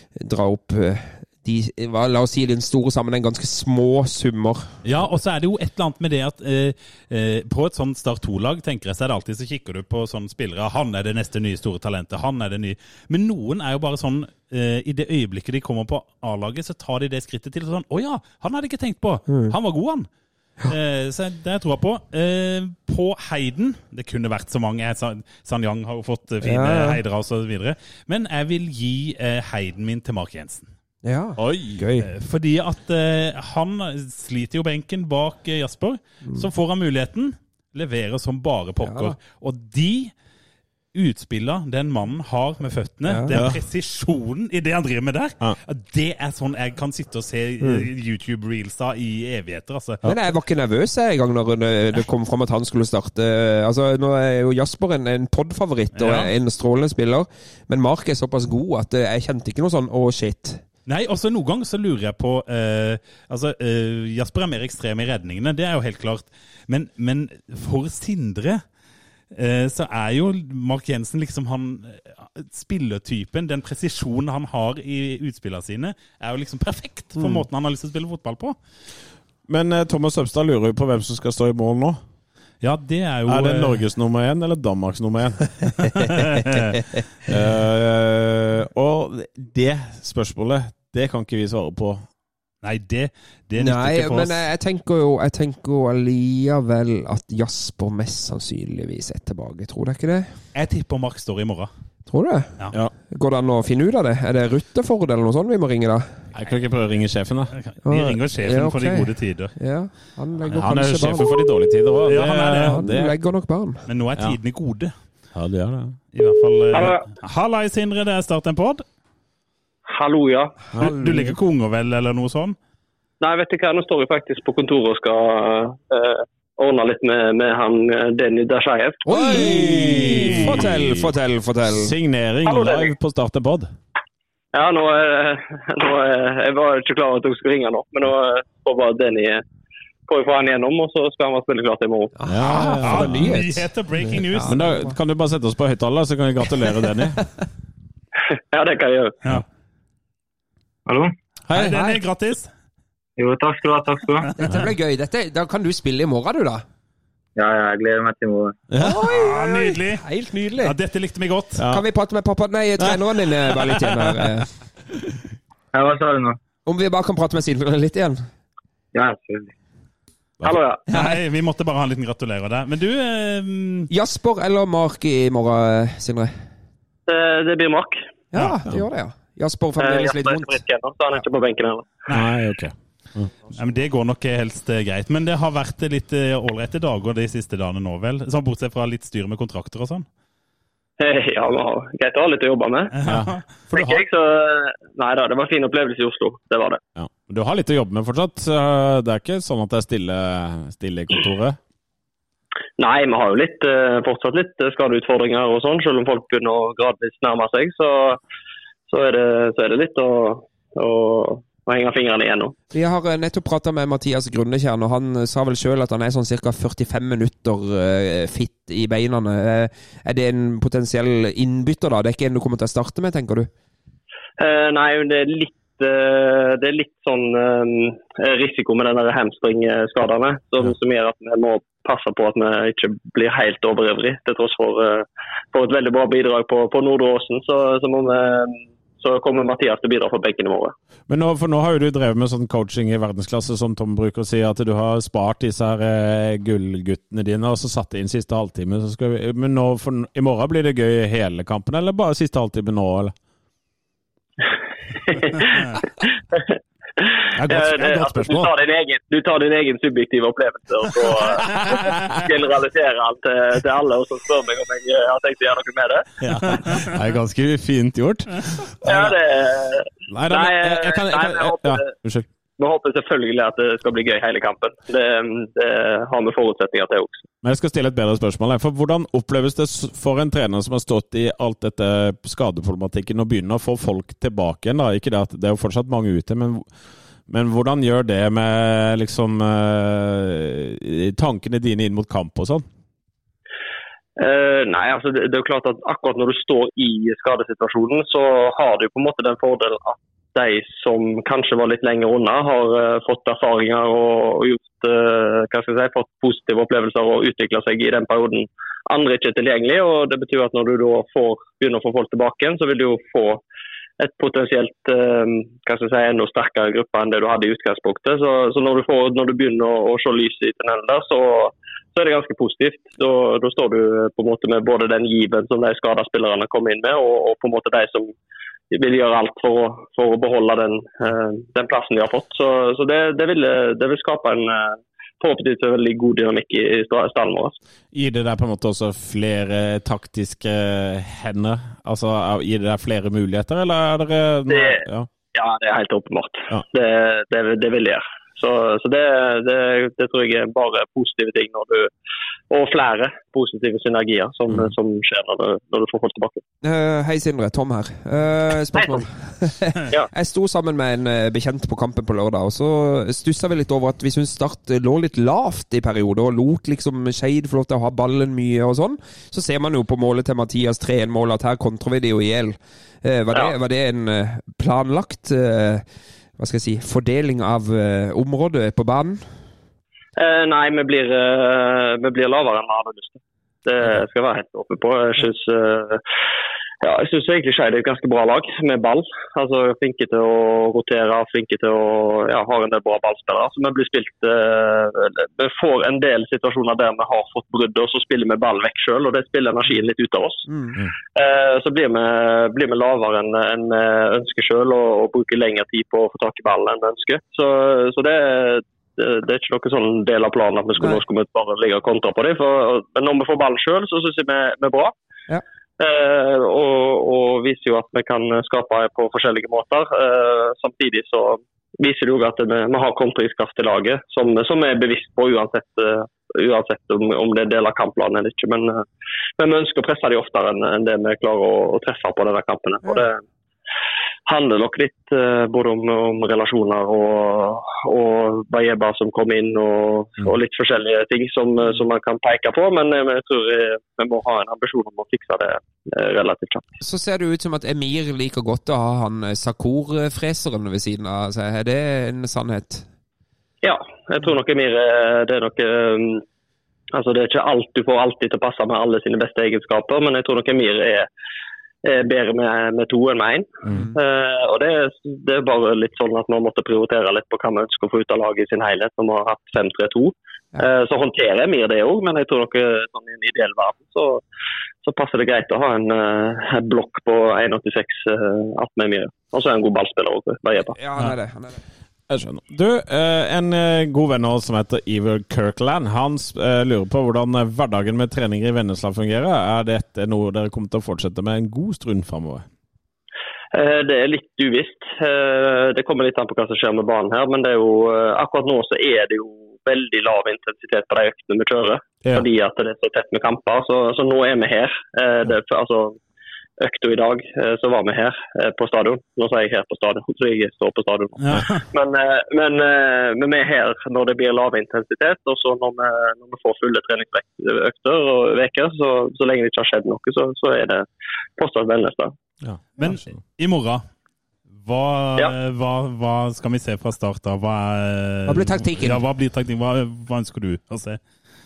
dra opp de, la oss si den store sammenheng, ganske små summer.
Ja, og så er det jo et eller annet med det at eh, eh, på et sånt Start to-lag, tenker jeg, så er det alltid så kikker du på sånne spillere, han er det neste nye store talentet, han er det nye. Men noen er jo bare sånn, eh, i det øyeblikket de kommer på A-laget, så tar de det skrittet til sånn, å ja, han hadde ikke tenkt på, mm. han var god han. Eh, så det jeg tror jeg på. Eh, på Heiden, det kunne vært så mange, Sanyang har jo fått fine ja, ja. Heider og så videre, men jeg vil gi eh, Heiden min til Mark Jensen.
Ja,
Oi.
Gøy.
Fordi at uh, han sliter jo benken bak uh, Jasper, mm. så får han muligheten, leverer som bare pokker. Ja. Og de utspiller den mannen har med føttene, ja. Den presisjonen i det han driver med der, ja. Det er sånn jeg kan sitte og se uh, YouTube-reels da i evigheter. Altså.
Men jeg var ikke nervøs en gang når det kom frem at han skulle starte. Altså, nå er jo Jasper en, en podd-favoritt og ja. En strålende spiller, men Mark er såpass god at jeg kjente ikke noe sånn, å oh, shit.
Nei, også noen ganger så lurer jeg på eh, altså, eh, Jasper er mer ekstrem i redningene, det er jo helt klart, men, men for Sindre eh, så er jo Mark Jensen liksom han spillertypen, den presisjonen han har i utspillene sine er jo liksom perfekt for mm. måten han har lyst til å spille fotball på. Men
eh, Thomas Søbstad lurer jo på hvem som skal stå i mål nå.
Ja, det er jo...
Er det Norges nummer én eller Danmarks nummer én? uh, og det spørsmålet, det kan ikke vi svare på.
Nei, det, det nytter
Nei,
ikke for oss.
Nei, men jeg tenker jo, jeg tenker jo alligevel at Jasper mest sannsynligvis er tilbake. Tror du ikke det?
Jeg tipper Mark står i morgen.
Tror du det?
Ja.
Ja. Går det an å finne ut av det? Er det Rutteford eller noe sånt vi må ringe da?
Jeg kan ikke prøve å ringe sjefen da.
Vi ringer sjefen ja, okay. for de gode tider.
Ja, han legger
han er
kanskje
sjefen
barn.
For de dårlige tider også.
Ja, han er det.
Han
det.
legger nok barn.
Men nå er tidene ja. Gode.
Ja, det er det.
I hvert fall... Uh, Hallai, Sindre, det er Start en podd.
Hallo, ja.
Du, du ligger ikke unger vel, eller noe sånt?
Nei, vet du hva, nå står jeg faktisk på kontoret og skal... Uh, ordne litt med, med han Denny Dashaev.
Oi! Fortell, fortell, fortell.
Signering Hallo, live på Start en podd.
Ja, nå, nå jeg var ikke klar at jeg skulle ringe nå, men nå får bare Denny får få han gjennom, og så skal han være spille klart i morgen.
Ja, ja, ja, ja nyhet.
Nyheter, breaking news.
Ja, men da kan du bare sette oss på høyttaler, så kan jeg gratulere Denny.
Ja, det kan jeg gjøre.
Ja.
Hallo?
Hei, Hei Denny, grattis.
Jo, takk skal du ha, takk skal du ha.
Dette ble gøy. Dette, da kan du spille i morgen, du da?
Ja, ja, jeg gleder meg til i morgen.
Ja. Oi,
ja, nydelig.
Helt nydelig.
Ja, dette likte vi godt.
Ja. Kan vi prate med pappa? Nei, treneren din bare litt igjen her.
Ja, hva sa du nå?
Om vi bare kan prate med Sindre litt igjen?
Ja, selvfølgelig. Hallo, ja.
Nei, vi måtte bare ha en liten gratulerer der. Men du... Eh...
Jasper eller Mark i morgen, Sindre?
Det, det blir Mark.
Ja, det gjør det, ja. Jasper fremdeles litt vondt.
Jasper er ikke så han er ikke på benken heller.
Nei, ok.
Mm. Ja, men det går nok helst greit. Men det har vært litt ålreite dager de siste dagene nå, vel? Sånn bortsett fra litt styr med kontrakter og sånn?
Ja, det var greit å ha litt å jobbe med.
Ja.
For du har... så... Nei da, det var en fin opplevelse i Oslo. Det var det.
Ja. Du har litt å jobbe med fortsatt. Det er ikke sånn at det er stille, stille i kontoret?
Nei, vi har jo litt, fortsatt litt skadeutfordringer og sånn. Selv om folk begynner å gradvis nærme seg, så, så, er, det, så er det litt å... å og henger fingrene igjennom. Vi
har nettopp pratet med Mathias Grundekjern, og han sa vel selv at han er sånn cirka førtifem minutter fit i beinene. Er det en potensiell innbytter da? Det er ikke en du kommer til å starte med, tenker du?
Uh, nei, det er litt, uh, det er litt sånn uh, risiko med den der hamstring-skadene, som, som gjør at vi må passe på at vi ikke blir helt overøvrig, til tross for, uh, for et veldig bra bidrag på, på Nordre Åsen, så, så må vi... så kommer Mathias til å bidra for benken i morgen. Men
nå, for nå har jo du drevet med sånn coaching i verdensklasse, som Tom bruker å si, at du har spart disse her eh, gullguttene dine, og så satt det inn siste halvtime. Så skal vi, men nå, for, i morgen blir det gøy hele kampen, eller bare siste halvtime nå, eller?
Det er godt, det er godt spørsmål.
Du tar din egen, du tar din egen subjektive opplevelse, og så uh, generaliserer alt til, til alle, og så spør meg om jeg har tenkt å gjøre noe med det.
Ja, det er ganske fint gjort.
Ja, det...
Nei, da, nei, jeg, jeg kan... Jeg kan jeg, ja, unnskyld.
Vi håper selvfølgelig at det skal bli gøy hele kampen. Det, det har vi forutsetninger til også.
Men jeg skal stille et bedre spørsmål. For hvordan oppleves det for en trener som har stått i alt dette skadeproblematikken og begynner å få folk tilbake igjen? Da? Ikke det at det er jo fortsatt mange ute, men, men hvordan gjør det med liksom, eh, tankene dine inn mot kamp og sånn?
Uh, nei, altså det, det er jo klart at akkurat når du står i skadesituasjonen, så har du på en måte den fordelen at de som kanskje var litt lenger unna har uh, fått erfaringer og, og gjort, uh, hva skal jeg si, fått positive opplevelser og utviklet seg i den perioden andre ikke er tilgjengelig, og det betyr at når du da får, begynner å få folk tilbake igjen, så vil du jo få et potensielt uh, hva skal jeg si, enda sterkere gruppe enn det du hadde i utgangspunktet. Så, så når, du får, når du begynner å, å se lys i tunnelen der, så så er det ganske positivt. Da, da står du på en måte med både den given som de skadede spillerne kommer inn med, og, og på en måte de som vil gjøre alt for å, for å beholde den, den plassen de har fått. Så, så det, det, vil, det vil skape en forhåpentligvis en veldig god dynamikk i, i stallen vår.
Gir det deg på en måte også flere taktiske hender? Altså, gir det deg flere muligheter, eller er det...
det
ja.
ja, det er helt åpenbart.
Ja.
Det, det, det vil jeg gjøre. Så, så det, det, det tror jeg er bare positive ting når du, og flere positive synergier som, mm. som skjer når du, når du får folk tilbake.
Uh, hei Sindre, Tom her. Uh, spørsmål.
Hei, ja.
Jeg sto sammen med en bekjent på kampen på lørdag, og så stusset vi litt over at vi synes Start lå litt lavt i perioder, og lot liksom Skeid få lov til å ha ballen mye og sånn. Så ser man jo på målet til Mathias tre en mål at her kontrer vi det jo ihjel. Uh, var, det,
ja.
var det en planlagt... Uh, hva skal jeg si, fordeling av uh, området på banen?
Eh, nei, vi blir, uh, vi blir lavere enn vi hadde lyst til. Det skal jeg være helt åpen på. Jeg synes, uh, ja, jeg synes egentlig Skeid er et ganske bra lag med ball. Altså, flinke til å rotere, flinke til å ja, ha en del bra ballspillere. Så vi blir spilt, uh, vi får en del situasjoner der vi har fått brudd, og så spiller vi ball vekk selv, og det spiller energien litt ut av oss. Mm. Uh, så blir vi, blir vi lavere enn en ønsker selv, og, og bruker lengre tid på å få tak i ballen enn vi ønsker. Så, så det, det, det er ikke noe sånn del av planen at vi skulle, nå skulle vi bare ligge og kontra på det. For, men når vi får ballen selv, så synes jeg vi, vi er bra. Ja. Uh, og, og viser jo at vi kan skape på forskjellige måter. Uh, samtidig så viser det jo at vi, vi har kontringskraft i laget, som, som er bevisst på uansett, uh, uansett om, om det er del av kampplanen eller ikke. Men, uh, men vi ønsker å presse de oftere enn, enn det vi klarer å, å treffe på denne kampen. Og det handler nok litt uh, både om, om relasjoner og, og Bajeba som kom inn og, og litt forskjellige ting som, som man kan peke på, men uh, jeg tror uh, vi må ha en ambisjon om å fikse det uh, relativt kjapt.
Så ser det ut som at Emir liker godt å ha han Sakur-freseren ved siden av seg. Er det en sannhet?
Ja, jeg tror nok Emir det er nok um, altså det er ikke alt du får alltid til å passe med alle sine beste egenskaper, men jeg tror nok Emir er er bedre med, med to enn med en. Mm. Uh, og det, det er bare litt sånn at man måtte prioritere litt på hva man ønsker å få ut av laget i sin helhet, når man har hatt fem tre to. Ja. Uh, så håndterer jeg mer det også, men jeg tror nok sånn i en ideell verden så, så passer det greit å ha en, uh, en blokk på en komma åttiseks uh, attmed Emir. Og så er han en god ballspiller også, Bajeba.
Ja, han er det, han er det.
Jeg skjønner. Du, en god venn som heter Iver Kirkland, han lurer på hvordan hverdagen med treninger i Vennesla fungerer. Er dette noe dere kommer til å fortsette med en god stund fremover?
Det er litt uvisst. Det kommer litt an på hva som skjer med banen her, men det er jo, akkurat nå så er det jo veldig lav intensitet på de øktene vi kjører, ja. Fordi at det er så tett med kamper, så, så nå er vi her. Det er, altså, økta i dag, så var vi her på stadion. Nå sier jeg her på stadion, så jeg står på stadion. Ja. Men, men, men vi er her når det blir lav intensitet, og så når vi, når vi får fulle treningsøkter og veker, så, så lenge det ikke har skjedd noe, så, så er det fortsatt Vennesla.
Ja. Men i morgen, hva, ja. hva, hva skal vi se fra start da? Hva,
hva blir taktikken?
Ja, hva blir taktikken? Hva, hva ønsker du å se?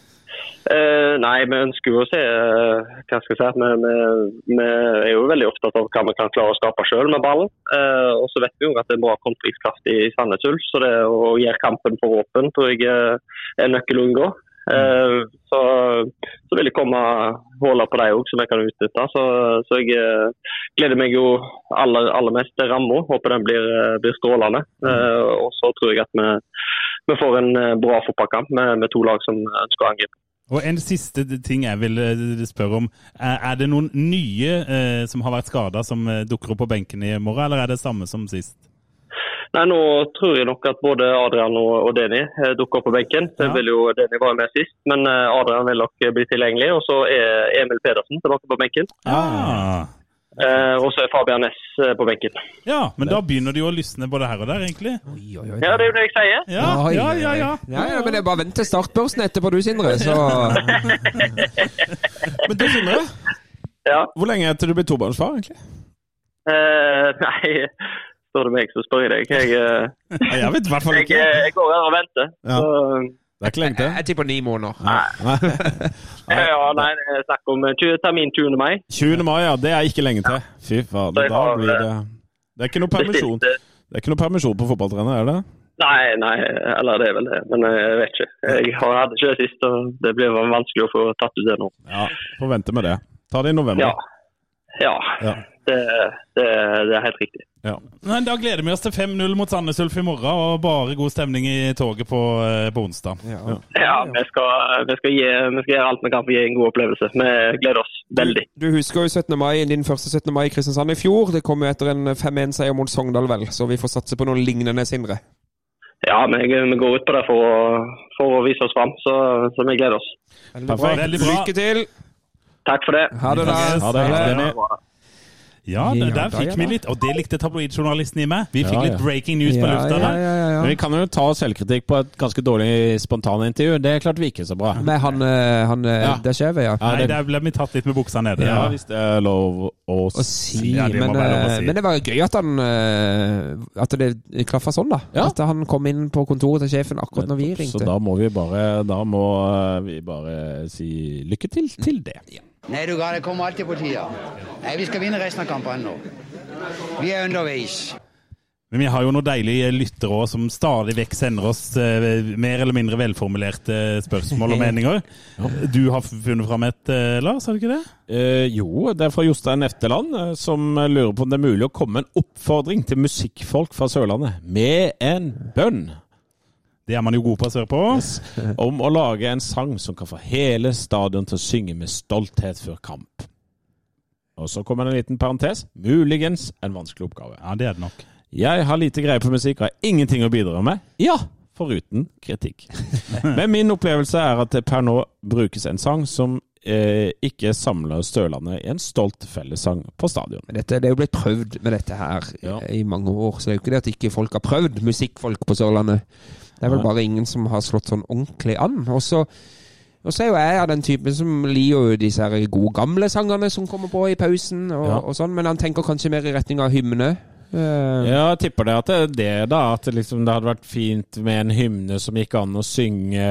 Uh, nei, vi ønsker jo å se uh, hva skal jeg si, vi, vi, vi er jo veldig opptatt av hva vi kan klare å skape selv med ballen, uh, og så vet vi jo at det er bra kontringskraft i Sandnes Ulf, så det å gjøre kampen for åpen tror jeg er nøkkel å unngå. Uh, så, så vil det komme håler på deg også som jeg kan utnytte, så, så jeg uh, gleder meg jo aller, aller mest til Rammo, håper den blir, blir strålende, uh, og så tror jeg at vi, vi får en bra fotballkamp med, med to lag som ønsker å angripe.
Og en siste ting jeg vil spørre om, er det noen nye eh, som har vært skadet som dukker opp på benken i morgen, eller er det samme som sist?
Nei, nå tror jeg nok at både Adrian og, og Deni dukker opp på benken. Ja. Vil jo, Deni var med sist, men Adrian vil nok bli tilgjengelig, og så er Emil Pedersen tilbake på benken.
Ah.
Eh, og så er Fabian Næss eh, på benken.
Ja, men da begynner de jo å lysne både her og der, egentlig.
Oi, oi, oi.
Ja, det er jo det jeg sier.
Ja,
Oi,
ja,
oi,
ja,
oi.
ja.
Ja, ja, men det er bare vent til startbørsen etterpå du, Sindre, så...
Men du, Sindre,
Ja.
hvor lenge etter du blir tobarnsfar, egentlig?
Eh, nei, står det meg, så spør jeg deg. Jeg, eh,
Ja, jeg vet i hvert fall
jeg,
ikke.
eh, jeg går her og venter.
Ja.
Så,
Det er ikke lenge til.
Jeg tipper ni måneder.
Nei.
ja, nei, det er snakk om tjue termin tjuende mai.
tjuende mai, ja, det er ikke lenge til. Fy faen,
Så jeg
da
har,
blir det... Det er ikke noe permisjon.
Bestilt, eh,
Det er ikke noe permisjon på fotballtrener, er det?
Nei, nei, eller det er vel det, men jeg vet ikke. Jeg har- hadde ikke det sist, og det blir vanskelig å få tatt ut det nå.
Ja, får vente med det. Ta det i november.
Ja, ja,
Ja.
det, det, det er helt riktig.
Ja.
Nei, da gleder vi oss til fem null mot Sandnes Ulf i morgen, og bare god stemning i toget på, eh, på onsdag.
Ja.
Ja, vi skal, vi, skal gi, vi skal gjøre alt vi kan for å gi en god opplevelse. Vi gleder oss veldig.
Du husker jo syttende mai, din første syttende mai i Kristiansand i fjor. Det kom jo etter en fem en seier mot Sogndal, vel, så vi får satse på noe lignende, Sindre.
Ja, vi, vi går ut på det for å, for å vise oss frem, så, så vi gleder oss.
Veldig
Perfekt.
Veldig bra.
Lykke til!
Takk for det.
Ha det da!
Ha det, helt enig.
Ja, der,
Ja,
der
da,
fikk
ja,
vi
da.
litt, og det likte tabloidjournalisten i meg. Vi fikk
Ja, ja.
litt breaking news på
Ja,
lufta
ja,
der.
ja, ja,
Men
ja.
vi kan jo ta selvkritikk på et ganske dårlig spontanintervju. Det klarte vi ikke så bra.
Med han, eh, han eh,
Ja.
der skjevet, ja.
Ja,
Nei,
det,
der ble vi tatt litt med buksa nede.
ja,
Ja.
hvis det er lov å
Å si,
Ja, det må
men,
være lov å
eh,
si.
men det var gøy at han eh, At det klaffa sånn, da.
Ja.
At han kom inn på kontoret til sjefen akkurat når vi
Så
ringte.
da må vi bare, da må eh, vi bare si lykke til til det.
Nei, du ga, det kommer alltid på tida. Nei, vi skal vinne resten av kampene nå. Vi er underveis.
Men vi har jo noen deilige lyttere også, som stadig vekk sender oss eh, mer eller mindre velformulerte spørsmål og meninger. Du har funnet fram et, eh, Lars, har du ikke det?
Eh, jo, det er fra Jostein Efteland, eh, som lurer på om det er mulig å komme med en oppfordring til musikkfolk fra Sørlandet med en bønn.
Det er man jo god på å søre på.
Om å lage en sang som kan få hele stadion til å synge med stolthet før kamp. Og så kommer en liten parentes. Muligens en vanskelig oppgave.
Ja, det er det nok.
Jeg har lite greie på musikk og har ingenting å bidra med. Ja, foruten kritikk. Men min opplevelse er at det per nå brukes en sang som eh, ikke samler Sørlandet i en stolt fellessang på stadion.
Men dette, det er jo blitt prøvd med dette her
Ja.
i mange år, så det er jo ikke det at ikke folk har prøvd musikkfolk på Sørlandet. Det er vel
Nei.
bare ingen som har slått sånn ordentlig an. Og så, og så er jo jeg av den typen som liker jo disse her gode gamle sangene som kommer på i pausen og,
Ja.
og sånn, men han tenker kanskje mer i retning av hymne. Eh,
Ja, jeg tipper det at det er det da, at det, liksom, det hadde vært fint med en hymne som gikk an å synge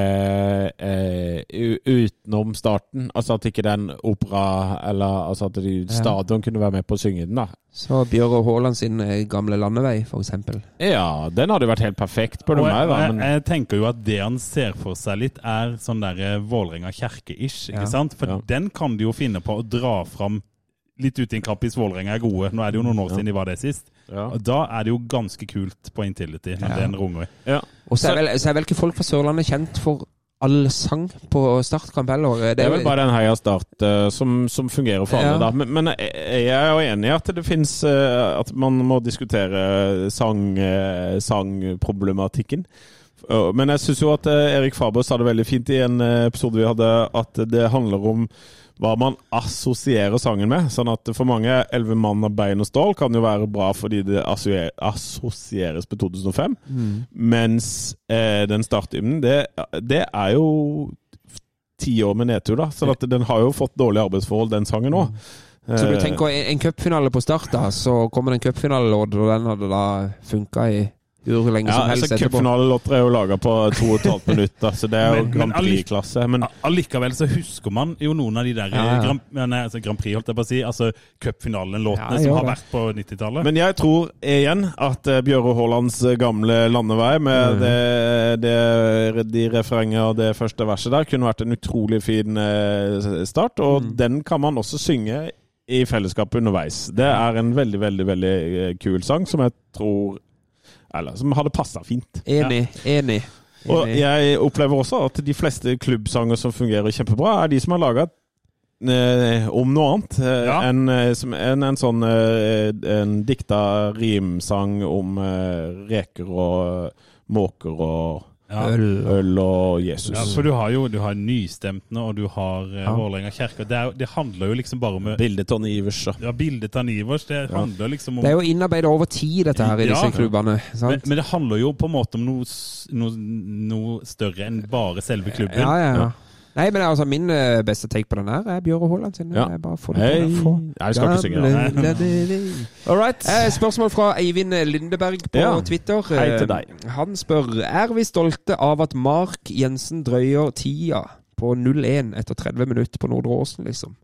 eh, u- utenom starten. Altså at ikke den opera, eller altså at de, stadion kunne være med på å synge den da.
Så Bjørn Haaland sin eh, gamle landevei, for eksempel.
Ja, den hadde vært helt perfekt på det
Og
meg da,
jeg,
men
jeg tenker jo at det han ser for seg litt er sånn der eh, Vålerenga kjerke-ish, ikke
Ja.
sant? For
Ja.
den kan de jo finne på å dra fram litt ut i en kamp hvis Vålerenga er gode. Nå er det jo noen år siden de var det sist.
ja.
Og da er det jo ganske kult på Intility når
Ja.
den runger.
Ja.
Og så er, vel, så er vel ikke folk fra Sørlandet kjent for all sang på startkamp heller.
Det er vel bare den Heia Start uh, som, som fungerer for alle
Ja.
da. Men, men jeg jeg er jo enig i at det finnes uh, at man må diskutere sang, uh, sangproblematikken. Uh, men jeg synes jo at uh, Erik Faber sa det veldig fint i en uh, episode vi hadde, at det handler om hva man assosierer sangen med. Sånn at for mange elleve mann av bein og stål kan jo være bra fordi det assosie- assosieres på to tusen og fem.
Mm.
Mens eh, den starthymnen, det, det er jo ti år med nedtur da. Så at den har jo fått dårlige arbeidsforhold, den sangen også.
Så du
Eh,
tenker en, en cupfinale på start da, så kommer det en cupfinalelåt, og den hadde da funket i hvor lenge
ja,
som helst
altså
etterpå.
cupfinalelåter er jo laget på to og et halvt minutter, så det er jo
Men- men
Grand
allik-
Prix-klasse. Men
Allikevel så husker man jo noen av de der
Ja, ja.
Grand, nei, altså Grand Prix, holdt jeg på å si, altså cupfinalen-låtene
Ja,
som
gjør
har
det.
vært på nittitallet.
Men jeg tror igjen at uh, Bjørn Haalands eh, gamle landevei med
Mm.
det, det, de refrenger og det første verset der kunne vært en utrolig fin eh, start, og
Mm.
den kan man også synge i fellesskap underveis. Det er en veldig, veldig, veldig eh, kul sang som jeg tror eller som hadde passet fint.
Enig, enig.
Og
enig.
jeg opplever også at de fleste klubbsanger som fungerer kjempebra, er de som har laget eh, om noe annet. Eh,
Ja.
en, eh, som, en, en sånn eh, en dikta rimsang om eh, reker og måker og
Ja.
Øl. Øl og Jesus.
Ja, for du har jo du har nystemtene, og du har uh, ja. Vålerenga kirke. Det, er, det handler jo liksom bare om...
Bildet av Ivers.
Ja, bildet av Ivers. Det ja. handler liksom om...
Det er jo innarbeidet over tid, dette her, i disse ja. klubbene.
Men, men det handler jo på en måte om noe, noe, noe større enn bare selve klubben.
Ja, ja, ja. Nei, men altså, min uh, beste take på den her er Bjørn Haaland sin.
Ja.
Jeg bare får det
Hei.
på.
Nei, jeg skal ikke synge.
All right. Eh, spørsmål fra Eivind Lindeberg på ja. Twitter.
Hei til deg.
Eh, han spør, er vi stolte av at Mark Jensen drøyer tida på null én etter tretti minutter på Nordre Åsen, liksom?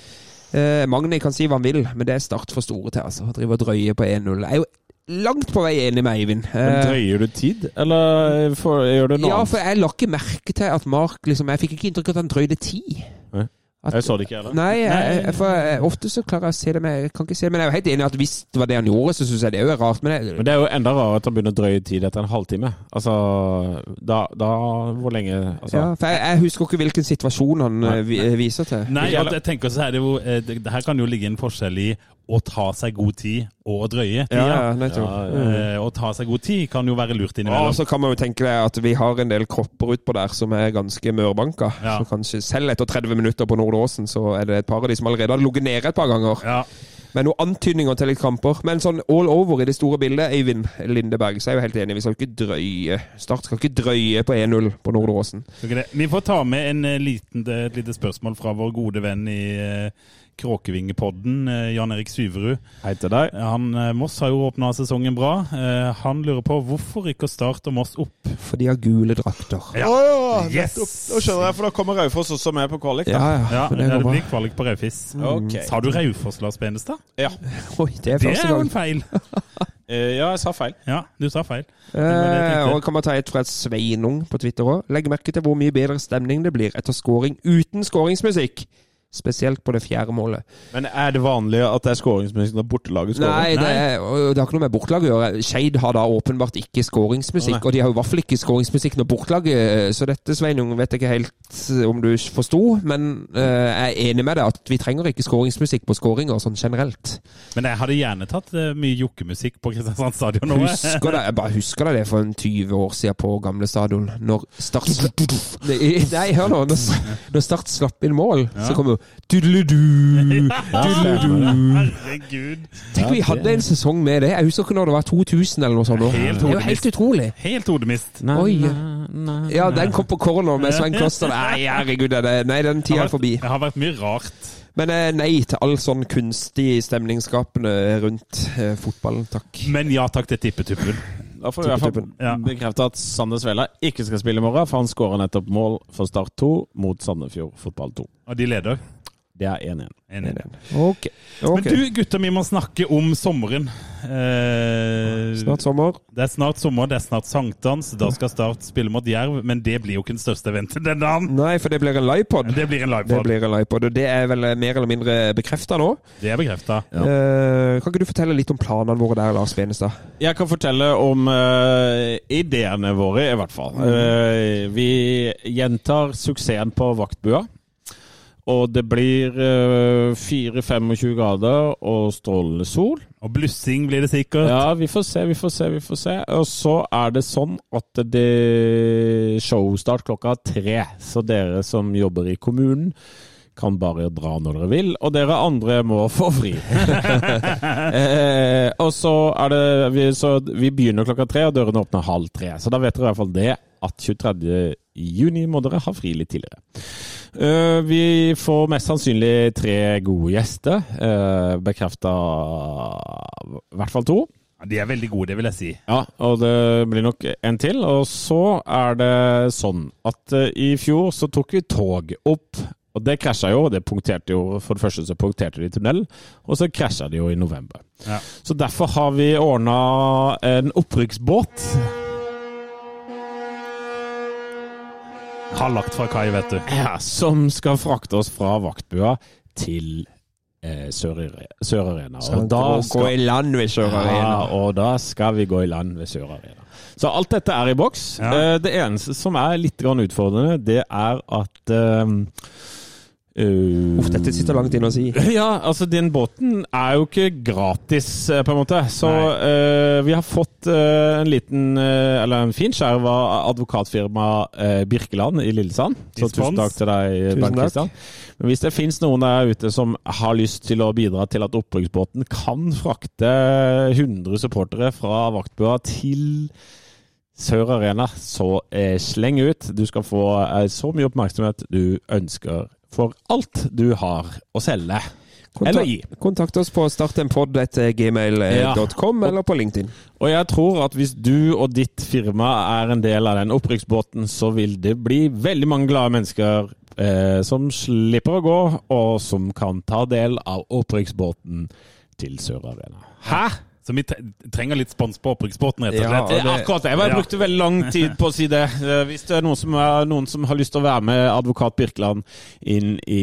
Eh, Magne kan si hva han vil, men det er start for store til, altså. Å drive og drøye på én null. Jeg er jo langt på vei enig med Eivind.
Men drøyer du tid, eller for, gjør du noe
ja,
annet?
Ja, for jeg la ikke merke til at Mark, liksom, jeg fikk ikke inntrykk av at han drøyde tid.
Nei. At, jeg så det ikke, eller?
Nei, jeg, jeg, for jeg, ofte så klarer jeg å se det, men jeg kan ikke se det. Men jeg er jo helt enig at hvis det var det han gjorde, så synes jeg det er jo rart. Men, jeg,
men det er jo enda rart at han begynner å drøye tid etter en halvtime. Altså, da, da hvor lenge... Altså.
Ja, for jeg, jeg husker ikke hvilken situasjon han nei, vi, viser til.
Nei, jeg, jeg tenker så er det jo, det, det her kan jo ligge en forskjell i å ta seg god tid og å drøye tida.
Ja, nettopp.
Ja, ja. Å ta seg god tid kan jo være lurt innimellom.
Og så kan man jo tenke at vi har en del kropper utpå der som er ganske mørbanka. Ja. Så kanskje selv etter tretti minutter på Nordåsen så er det et par av de som allerede har ligget nede et par ganger. Ja. Med noen antydninger til litt kamper. Men sånn all over i det store bildet, Eivind Lindeberg, så er jeg jo helt enig. Vi skal ikke drøye. Start skal ikke drøye på én null på Nordåsen.
Vi får ta med en liten, et lite spørsmål fra vår gode venn i Kråkevingepodden, Jan Erik Syverud.
Hei til deg.
Han, Moss har jo åpnet sesongen bra. Han lurer på hvorfor ikke starte Moss opp?
For de har gule drakter.
Ja, oh, ja yes. Da skjønner jeg, for da kommer Raufoss også med på kvalik. Da.
Ja, ja,
ja,
det,
ja, det blir kvalik på Raufoss.
Mm.
Okay. Sa du Raufoss, Lars Benestad?
Ja.
Oi, det er første gang.
Det er jo en feil.
Ja, jeg sa feil.
Ja, du sa feil.
Eh, og kan man ta et fra et Sveinung på Twitter også. Legg merke til hvor mye bedre stemning det blir etter scoring uten scoringsmusikk. Spesielt på det fjerde målet.
Men er det vanlig at det er scoringsmusikk når bortelaget skårer?
Nei, det, er, det har ikke noe med bortelaget å gjøre. Skeid har da åpenbart ikke scoringsmusikk, oh, og de har jo i hvert fall ikke scoringsmusikk når bortelaget, så dette, Sveinung, vet jeg ikke helt om du forstod, men uh, jeg er enig med deg at vi trenger ikke scoringsmusikk på scoringer sånn generelt.
Men jeg hadde gjerne tatt uh, mye jokkemusikk på Kristiansand stadion nå.
Husker det, jeg bare husker det for en tyve år siden på gamle stadion, når Start Nei, hør nå, når, når Start slapp inn mål, ja. Så kom jo Dudledu, dudledu.
Herregud.
Tenk, vi hadde en sesong med det. Jeg husker ikke når det var to tusen eller noe sånt.
Helt
det er jo helt utrolig.
Helt hodemist.
Oi. Ja, den kom på corner med Svein Kloster. Nei, herregud, det. Nei, den tiden er forbi.
Det har vært mye rart.
Men nei til all sånn kunstig stemningsskapende rundt eh, fotballen, takk.
Men ja takk til tippetuppen.
Da får vi i hvert fall bekrefte at Sander Svela ikke skal spille i morgen, for han skårer nettopp mål for Start to mot Sandefjord fotball to.
Og de leder?
Det er én én.
Ok.
Men du, gutter, vi må snakke om sommeren. Eh,
snart sommer.
Det er snart sommer, det er snart sankthans. Da skal Start spille mot Jerv, men det blir jo ikke den største eventet den dagen.
Nei, for det blir en livepod.
Det blir en livepod.
Det blir en livepod, og det er vel mer eller mindre bekreftet nå?
Det er bekreftet.
Ja. Eh, kan ikke du fortelle litt om planene våre der, Lars Benestad?
Jeg kan fortelle om uh, ideene våre, i hvert fall. Uh, vi gjentar suksessen på Vaktbua. Og det blir uh, fire til femogtjue grader og strålende sol.
Og blussing blir det sikkert.
Ja, vi får se, vi får se, vi får se. Og så er det sånn at det showstart klokka tre. Så dere som jobber i kommunen kan bare dra når dere vil, og dere andre må få fri. eh, og så er det, vi, så vi begynner klokka tre, og dørene åpner halv tre. Så da vet dere i hvert fall det, at tjuetredje juni må dere ha fri litt tidligere. Uh, vi får mest sannsynlig tre gode gjester, uh, bekreftet i hvert fall to.
Ja, de er veldig gode, det vil jeg si.
Ja, og det blir nok en til. Og så er det sånn at uh, i fjor så tok vi tog opp, og det krasjet jo, det punkterte jo, for det første så punkterte de i tunnel, og så krasjet de jo i november. Ja. Så derfor har vi ordnet en opprykksbåt.
Halvlagt fra kai, vet du.
Ja, som skal frakte oss fra Vaktbua til eh, Sør-Arena.
Så da skal gå i land ved Sør-Arena.
Ja, og da skal vi gå i land ved Sør-Arena. Så alt dette er i boks. Ja. Eh, det eneste som er litt grann utfordrende, det er at eh, Uh,
Uff, dette sitter langt inn å si.
Ja, altså den båten er jo ikke gratis, på en måte. Så uh, vi har fått uh, en liten, uh, eller en fin skjerv av advokatfirma uh, Birkeland i Lillesand. Så tusen takk til deg, Bernt Kristian. Men hvis det finnes noen der ute som har lyst til å bidra til at opprykksbåten kan frakte hundre supportere fra vaktbua til Sør Arena, så uh, sleng ut. Du skal få uh, så mye oppmerksomhet du ønsker for alt du har å selge.
Kontakt, eller gi. Kontakt oss på startenpod etter gmail dot com ja. Eller på LinkedIn.
Og jeg tror at hvis du og ditt firma er en del av den opprykksbåten, så vil det bli veldig mange glade mennesker eh, som slipper å gå, og som kan ta del av opprykksbåten til Sør Arena. Hæ?
Så vi trenger litt spons på opprykksbåten, rett og slett.
Ja, det, akkurat det. Jeg ja. brukte veldig lang tid på å si det. Hvis det er noen som, er, noen som har lyst til å være med advokat Birkeland inn i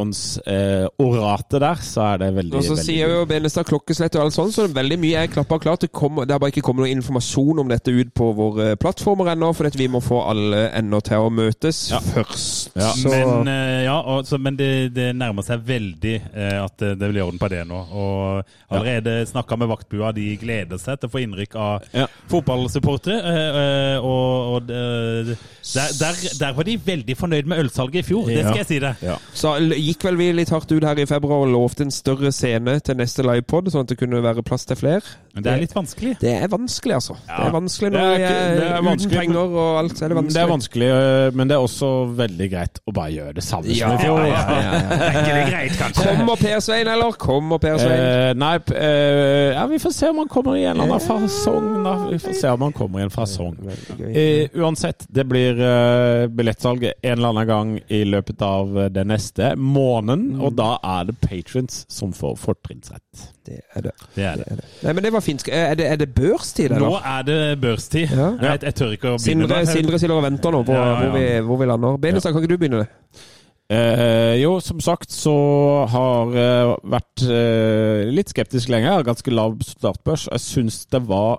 spons-oratet eh, der, så er det veldig...
Og så
veldig
sier jo Benestad klokkeslett og alt sånt, så det er veldig mye er klappet og klart. Det, kommer, det har bare ikke kommet noe informasjon om dette ut på våre plattformer ennå, for vi må få alle ender til å møtes ja. først.
Ja. Så... Men, uh, ja, og, så, men det, det nærmer seg veldig uh, at det blir orden på det nå. Og allerede ja. snakket med vaktbua, de gleder seg til å få innrykk av ja. fotballsupportere, uh, og, og uh, der, der, der var de veldig fornøyd med ølsalget i fjor, det skal ja. jeg si det. Ja.
Så gikk vel vi litt hardt ut her i februar og lovte en større scene til neste livepod, sånn at det kunne være plass til flere.
Men det er litt vanskelig.
Det er vanskelig, altså. Ja. Det er vanskelig når vi er, er uten penger og alt, så er det vanskelig.
Det er vanskelig, men det er også veldig greit å bare gjøre det samme
ja.
som i fjor.
Ja, ja, ja.
Det er ikke det greit, kanskje.
Kommer Per Svein, eller? Kommer Per Svein?
Eh, nei, eh, ja, vi får se om han kommer i en eller annen fasong. Da. Vi får se om han kommer i en fasong. Eh, uansett, det blir uh, billettsalget en eller annen gang i løpet av den neste måneden, mm. og da er det patrons som får fortrinnsrett.
Det er det.
Det er det.
det, er det. Nei, men det var fint. Er det, er det børstid, eller?
Nå er det børstid. Ja. Jeg, jeg tør ikke å begynne.
Sindre, Sindre sitter og venter nå på ja, ja, ja. Hvor, vi, hvor vi lander. Benestad, ja. Kan ikke du begynne det?
Eh, jo, som sagt så har jeg uh, vært uh, litt skeptisk lenge. Jeg har ganske lav startbørs. Jeg synes det var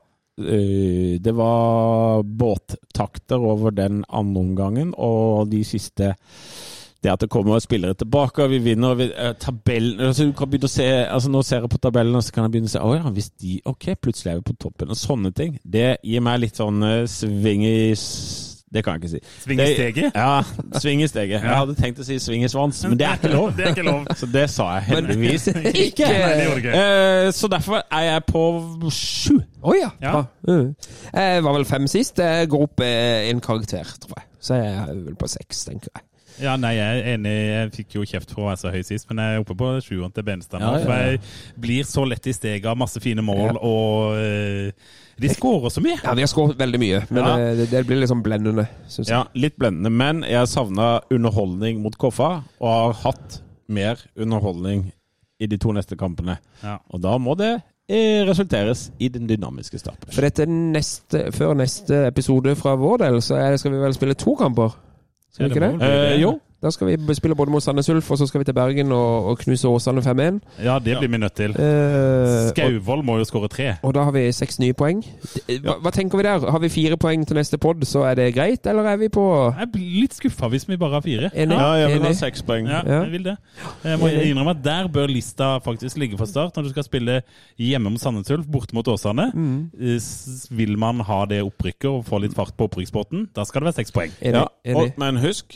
uh, det var båttakter over den andre omgangen, og de siste det at det kommer spillere tilbake, og vi vinner vi, uh, tabellen, altså du kan begynne å se, altså nå ser jeg på tabellen, og så kan jeg begynne å se, åja, hvis de, ok, plutselig er vi på toppen, og sånne ting, det gir meg litt sånn uh, sving i det kan jeg ikke si.
Sving i steget?
Ja, sving i steget. Jeg hadde tenkt å si sving i svans, men det er ikke lov.
Det er ikke lov.
Så det sa jeg heldigvis ikke.
ikke.
Uh, så derfor er jeg på sju.
Å oh, ja. ja. Uh. Jeg var vel fem sist. Jeg går opp en karakter, tror jeg. Så jeg er vel på seks, tenker jeg.
Ja, nei, jeg er enig. Jeg fikk jo kjeft for å være så høy sist, men jeg er oppe på sjueren til Benestad.
Ja, ja, ja.
For jeg blir så lett i steget av masse fine mål, ja. og uh, de skårer så mye.
Ja, vi har skåret veldig mye, men ja. det, det blir litt sånn blendende, synes jeg.
Ja, litt blendende, men jeg savnet underholdning mot Koffa, og har hatt mer underholdning i de to neste kampene. Ja. Og da må det resulteres i den dynamiske starten.
For dette neste, før neste episode fra vår del, så skal vi vel spille to kamper? Skal vi ikke det?
Eh, jo.
Da skal vi spille både mot Sandnes Ulf, og så skal vi til Bergen og, og knuse Åsane fem en.
Ja, det blir vi nødt til.
Eh,
Skauvoll må jo skåre tre.
Og da har vi seks nye poeng. Hva, hva tenker vi der? Har vi fire poeng til neste podd, så er det greit, eller er vi på...
Jeg blir litt skuffet hvis vi bare har fire.
Enig?
Ja, jeg vil
Enig.
ha seks poeng.
Ja, jeg vil det. Jeg må innrømme at der bør lista faktisk ligge for start. Når du skal spille hjemme mot Sandnes Ulf, borte mot Åsane, mm. vil man ha det opprykket og få litt fart på opprykksbåten, da skal det være seks poeng.
Enig.
Ja, og, men husk,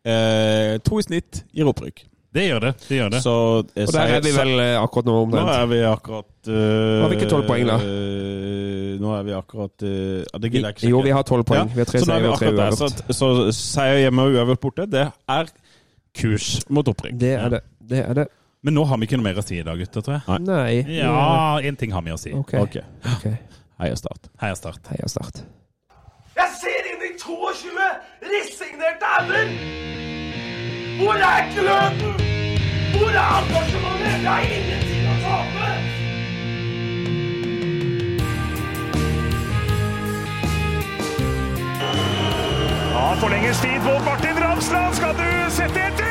Eh, to i snitt gir opprykk.
Det gjør det, det gjør det.
Så,
og der er vi vel akkurat nå omtrent.
Nå er vi akkurat... Uh,
har vi ikke tolv poeng da?
Uh, nå er vi akkurat... Uh, det gidder jeg ikke.
Jo, vi har tolv poeng. Ja. Vi har tre seier og tre uavgjort.
Så, så seier hjemme og uavgjort borte, det er kurs mot opprykk.
Det er det. Det er det.
Men nå har vi ikke noe mer å si i dag, gutter, tror jeg.
Nei.
Ja, en ting har vi å si.
Ok.
okay.
okay.
Heia Start.
Heia Start.
Heia Start.
Jeg ser inn i tjueto resignerte ender! Hvor er gløden? Hvor er engasjementet? Jeg har ingenting å tape! Ja, forlenges tid på Martin Ramsland. Skal du sette et